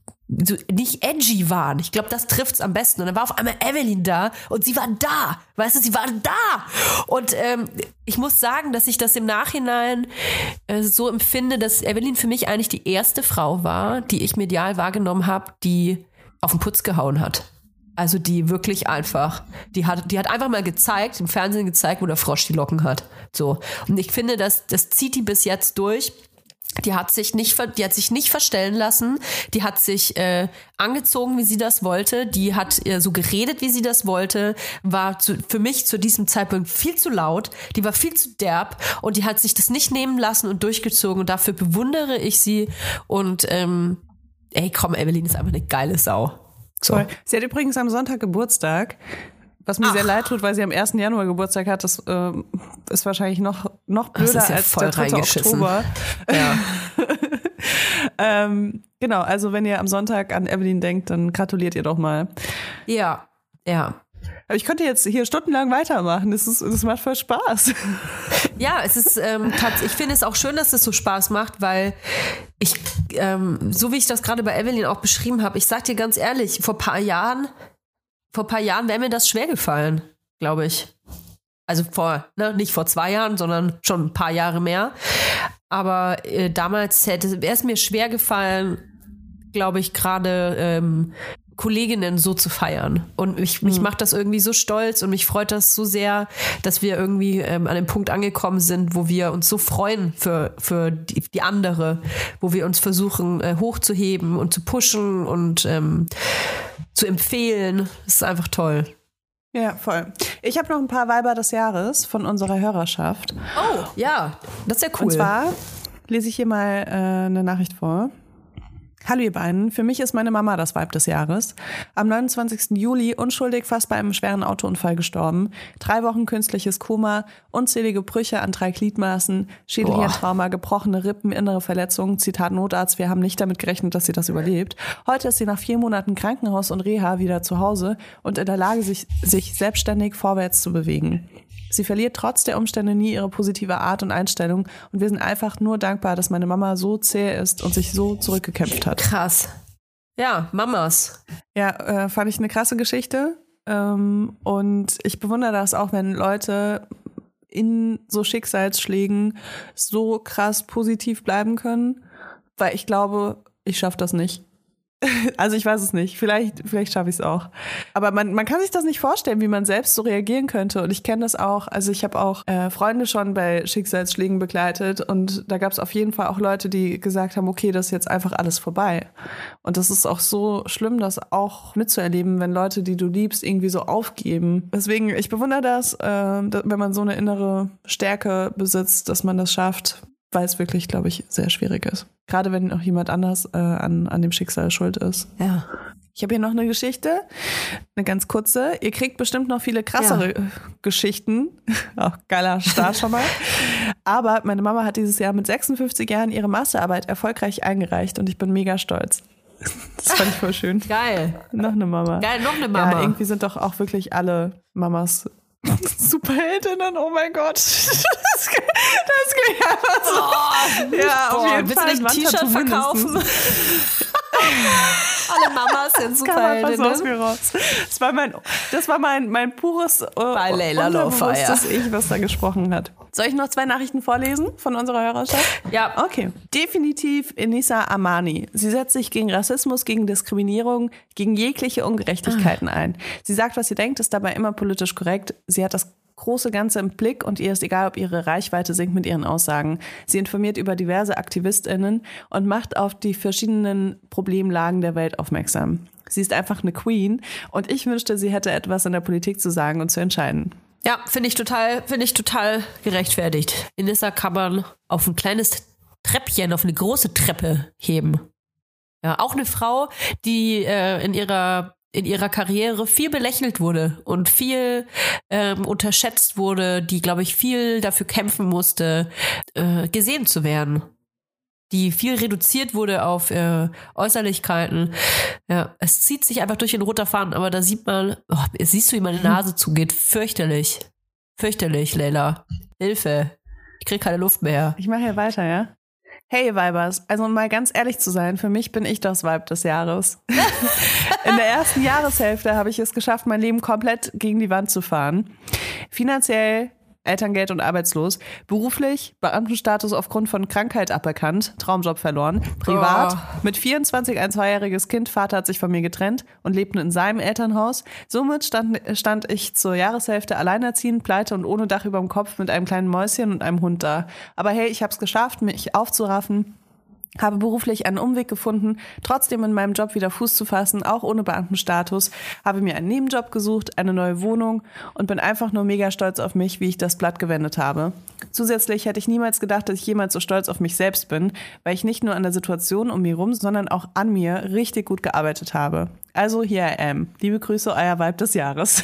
so nicht edgy waren. Ich glaube, das trifft's am besten. Und dann war auf einmal Evelyn da und sie war da. Weißt du, sie war da. Und ähm, ich muss sagen, dass ich das im Nachhinein äh, so empfinde, dass Evelyn für mich eigentlich die erste Frau war, die ich medial wahrgenommen habe, die auf den Putz gehauen hat. Also die wirklich einfach, die hat, die hat einfach mal gezeigt, im Fernsehen gezeigt, wo der Frosch die Locken hat. So. Und ich finde, das, das zieht die bis jetzt durch. Die hat sich nicht, die hat sich nicht verstellen lassen. Die hat sich äh, angezogen, wie sie das wollte. Die hat äh, so geredet, wie sie das wollte. War zu, für mich zu diesem Zeitpunkt viel zu laut. Die war viel zu derb und die hat sich das nicht nehmen lassen und durchgezogen. Und dafür bewundere ich sie. Und ähm, ey, komm, Evelyn ist einfach eine geile Sau. So. Toll. Sie hat übrigens am Sonntag Geburtstag. Was mir Ach. sehr leid tut, weil sie am ersten Januar Geburtstag hat, das äh, ist wahrscheinlich noch, noch Das blöder ist ja als voll der dritte reingeschissen. Oktober. Ja. ähm, genau, also wenn ihr am Sonntag an Evelyn denkt, dann gratuliert ihr doch mal. Ja, ja. Aber ich könnte jetzt hier stundenlang weitermachen, das, ist, das macht voll Spaß. Ja, es ist, ähm, tats- ich finde es auch schön, dass es so Spaß macht, weil ich, ähm, so wie ich das gerade bei Evelyn auch beschrieben habe, ich sag dir ganz ehrlich, vor paar Jahren, vor paar Jahren wäre mir das schwer gefallen, glaube ich. Also vor, ne, nicht vor zwei Jahren, sondern schon ein paar Jahre mehr. Aber äh, damals hätte wäre es mir schwer gefallen, glaube ich, gerade ähm, Kolleginnen so zu feiern. Und mich, mich macht das irgendwie so stolz und mich freut das so sehr, dass wir irgendwie ähm, an dem Punkt angekommen sind, wo wir uns so freuen für, für die, die andere, wo wir uns versuchen äh, hochzuheben und zu pushen und ähm, zu empfehlen. Das ist einfach toll. Ja, voll. Ich habe noch ein paar Weiber des Jahres von unserer Hörerschaft. Oh, ja, das ist ja cool. Und zwar lese ich hier mal äh, eine Nachricht vor. Hallo ihr beiden, für mich ist meine Mama das Weib des Jahres. Am neunundzwanzigsten Juli unschuldig fast bei einem schweren Autounfall gestorben. Drei Wochen künstliches Koma, unzählige Brüche an drei Gliedmaßen, Schädelhirntrauma, gebrochene Rippen, innere Verletzungen. Zitat Notarzt, wir haben nicht damit gerechnet, dass sie das überlebt. Heute ist sie nach vier Monaten Krankenhaus und Reha wieder zu Hause und in der Lage, sich, sich selbstständig vorwärts zu bewegen. Sie verliert trotz der Umstände nie ihre positive Art und Einstellung und wir sind einfach nur dankbar, dass meine Mama so zäh ist und sich so zurückgekämpft hat. Krass. Ja, Mamas. Ja, äh, fand ich eine krasse Geschichte ähm, und ich bewundere das auch, wenn Leute in so Schicksalsschlägen so krass positiv bleiben können, weil ich glaube, ich schaffe das nicht. Also ich weiß es nicht. Vielleicht, vielleicht schaffe ich es auch. Aber man, man kann sich das nicht vorstellen, wie man selbst so reagieren könnte. Und ich kenne das auch. Also ich habe auch äh, Freunde schon bei Schicksalsschlägen begleitet. Und da gab es auf jeden Fall auch Leute, die gesagt haben, okay, das ist jetzt einfach alles vorbei. Und das ist auch so schlimm, das auch mitzuerleben, wenn Leute, die du liebst, irgendwie so aufgeben. Deswegen, ich bewundere das, äh, wenn man so eine innere Stärke besitzt, dass man das schafft. Weil es wirklich, glaube ich, sehr schwierig ist. Gerade wenn auch jemand anders äh, an, an dem Schicksal schuld ist. Ja. Ich habe hier noch eine Geschichte, eine ganz kurze. Ihr kriegt bestimmt noch viele krassere ja. Geschichten. Auch geiler Start schon mal. Aber meine Mama hat dieses Jahr mit sechsundfünfzig Jahren ihre Masterarbeit erfolgreich eingereicht und ich bin mega stolz. Das fand ich voll schön. Geil. Noch eine Mama. Geil, noch eine Mama. Ja, irgendwie sind doch auch wirklich alle Mamas Superheldinnen, oh mein Gott. Das, das klingt einfach so. Oh, ja, auf jeden Fall. Willst du nicht ein T-Shirt verkaufen? Alle Mamas sind Superheldinnen. Raus. Das war mein, das war mein, mein pures äh, Bei Layla unbewusstes Ich, was da gesprochen hat. Soll ich noch zwei Nachrichten vorlesen von unserer Hörerschaft? Ja. Okay. Definitiv Enisa Amani. Sie setzt sich gegen Rassismus, gegen Diskriminierung, gegen jegliche Ungerechtigkeiten ah. ein. Sie sagt, was sie denkt, ist dabei immer politisch korrekt. Sie hat das große Ganze im Blick und ihr ist egal, ob ihre Reichweite sinkt mit ihren Aussagen. Sie informiert über diverse AktivistInnen und macht auf die verschiedenen Problemlagen der Welt aufmerksam. Sie ist einfach eine Queen und ich wünschte, sie hätte etwas in der Politik zu sagen und zu entscheiden. Ja, finde ich total, finde ich total gerechtfertigt. Enisa kann man auf ein kleines Treppchen, auf eine große Treppe heben. Ja, auch eine Frau, die äh, in ihrer in ihrer Karriere viel belächelt wurde und viel ähm, unterschätzt wurde, die, glaube ich, viel dafür kämpfen musste, äh, gesehen zu werden. Die viel reduziert wurde auf äh, Äußerlichkeiten. Ja, es zieht sich einfach durch den roter Faden, aber da sieht man, oh, siehst du, wie meine Nase zugeht. Fürchterlich. Fürchterlich, Leila. Hilfe. Ich krieg keine Luft mehr. Ich mache hier weiter, ja? Hey Weibers, also um mal ganz ehrlich zu sein, für mich bin ich das Weib des Jahres. In der ersten Jahreshälfte habe ich es geschafft, mein Leben komplett gegen die Wand zu fahren. Finanziell, Elterngeld und arbeitslos. Beruflich, Beamtenstatus aufgrund von Krankheit aberkannt, Traumjob verloren. Privat, oh. mit vierundzwanzig ein zweijähriges Kind, Vater hat sich von mir getrennt und lebte in seinem Elternhaus. Somit stand, stand ich zur Jahreshälfte alleinerziehend, pleite und ohne Dach über dem Kopf mit einem kleinen Mäuschen und einem Hund da. Aber hey, ich habe es geschafft, mich aufzuraffen. Habe beruflich einen Umweg gefunden, trotzdem in meinem Job wieder Fuß zu fassen, auch ohne Beamtenstatus, habe mir einen Nebenjob gesucht, eine neue Wohnung und bin einfach nur mega stolz auf mich, wie ich das Blatt gewendet habe. Zusätzlich hätte ich niemals gedacht, dass ich jemals so stolz auf mich selbst bin, weil ich nicht nur an der Situation um mich rum, sondern auch an mir richtig gut gearbeitet habe. Also here I am. Liebe Grüße, euer Weib des Jahres.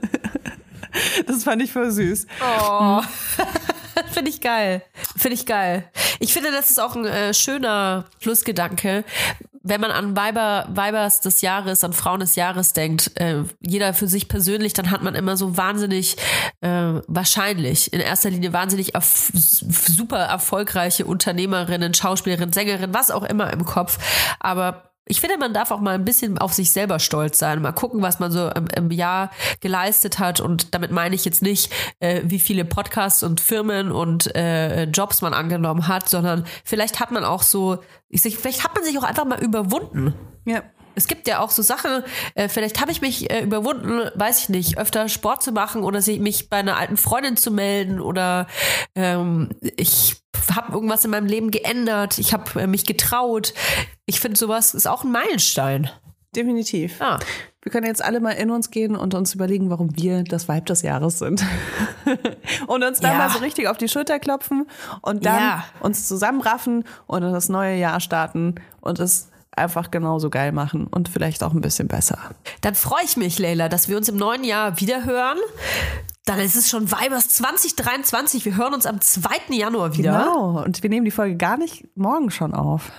Das fand ich voll süß. Oh. Finde ich geil. Finde ich geil. Ich finde, das ist auch ein äh, schöner Schlussgedanke, wenn man an Weiber, Weibers des Jahres, an Frauen des Jahres denkt, äh, jeder für sich persönlich, dann hat man immer so wahnsinnig, äh, wahrscheinlich, in erster Linie wahnsinnig erf- super erfolgreiche Unternehmerinnen, Schauspielerinnen, Sängerinnen, was auch immer im Kopf. Aber ich finde, man darf auch mal ein bisschen auf sich selber stolz sein. Mal gucken, was man so im, im Jahr geleistet hat. Und damit meine ich jetzt nicht, äh, wie viele Podcasts und Firmen und äh, Jobs man angenommen hat, sondern vielleicht hat man auch so, ich sag, vielleicht hat man sich auch einfach mal überwunden. Ja. Es gibt ja auch so Sachen, äh, vielleicht habe ich mich äh, überwunden, weiß ich nicht, öfter Sport zu machen oder mich bei einer alten Freundin zu melden oder ähm, ich habe irgendwas in meinem Leben geändert, ich habe äh, mich getraut. Ich finde, sowas ist auch ein Meilenstein. Definitiv. Ja. Wir können jetzt alle mal in uns gehen und uns überlegen, warum wir das Weib des Jahres sind. Und uns dann ja. mal so richtig auf die Schulter klopfen und dann ja. uns zusammenraffen und in das neue Jahr starten und es einfach genauso geil machen und vielleicht auch ein bisschen besser. Dann freue ich mich, Leila, dass wir uns im neuen Jahr wieder hören. Dann ist es schon Weibers zwanzig dreiundzwanzig. Wir hören uns am zweiten Januar wieder. Genau. Und wir nehmen die Folge gar nicht morgen schon auf.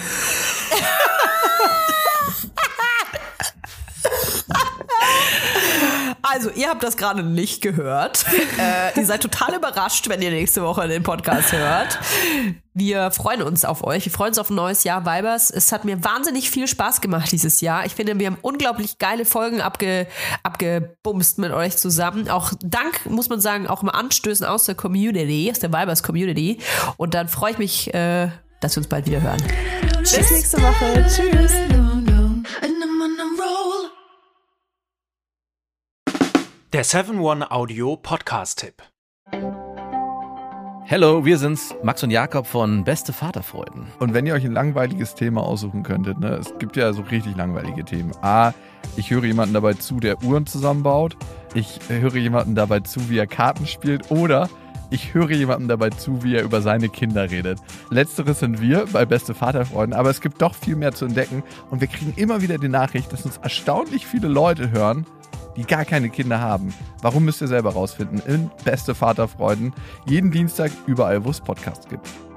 Also, ihr habt das gerade nicht gehört. Äh, ihr seid total überrascht, wenn ihr nächste Woche den Podcast hört. Wir freuen uns auf euch. Wir freuen uns auf ein neues Jahr Weibers. Es hat mir wahnsinnig viel Spaß gemacht dieses Jahr. Ich finde, wir haben unglaublich geile Folgen abge, abgebumst mit euch zusammen. Auch dank, muss man sagen, auch mal Anstößen aus der Community, aus der Weibers Community. Und dann freue ich mich, äh, dass wir uns bald wieder hören. Bis nächste Woche. Tschüss. Der seven one Audio Podcast-Tipp. Hallo, wir sind's, Max und Jakob von Beste Vaterfreuden. Und wenn ihr euch ein langweiliges Thema aussuchen könntet, ne, es gibt ja so richtig langweilige Themen. A, ich höre jemanden dabei zu, der Uhren zusammenbaut. Ich höre jemanden dabei zu, wie er Karten spielt. Oder ich höre jemanden dabei zu, wie er über seine Kinder redet. Letzteres sind wir bei Beste Vaterfreuden, aber es gibt doch viel mehr zu entdecken. Und wir kriegen immer wieder die Nachricht, dass uns erstaunlich viele Leute hören, die gar keine Kinder haben. Warum, müsst ihr selber rausfinden in Beste Vaterfreuden. Jeden Dienstag überall, wo es Podcasts gibt.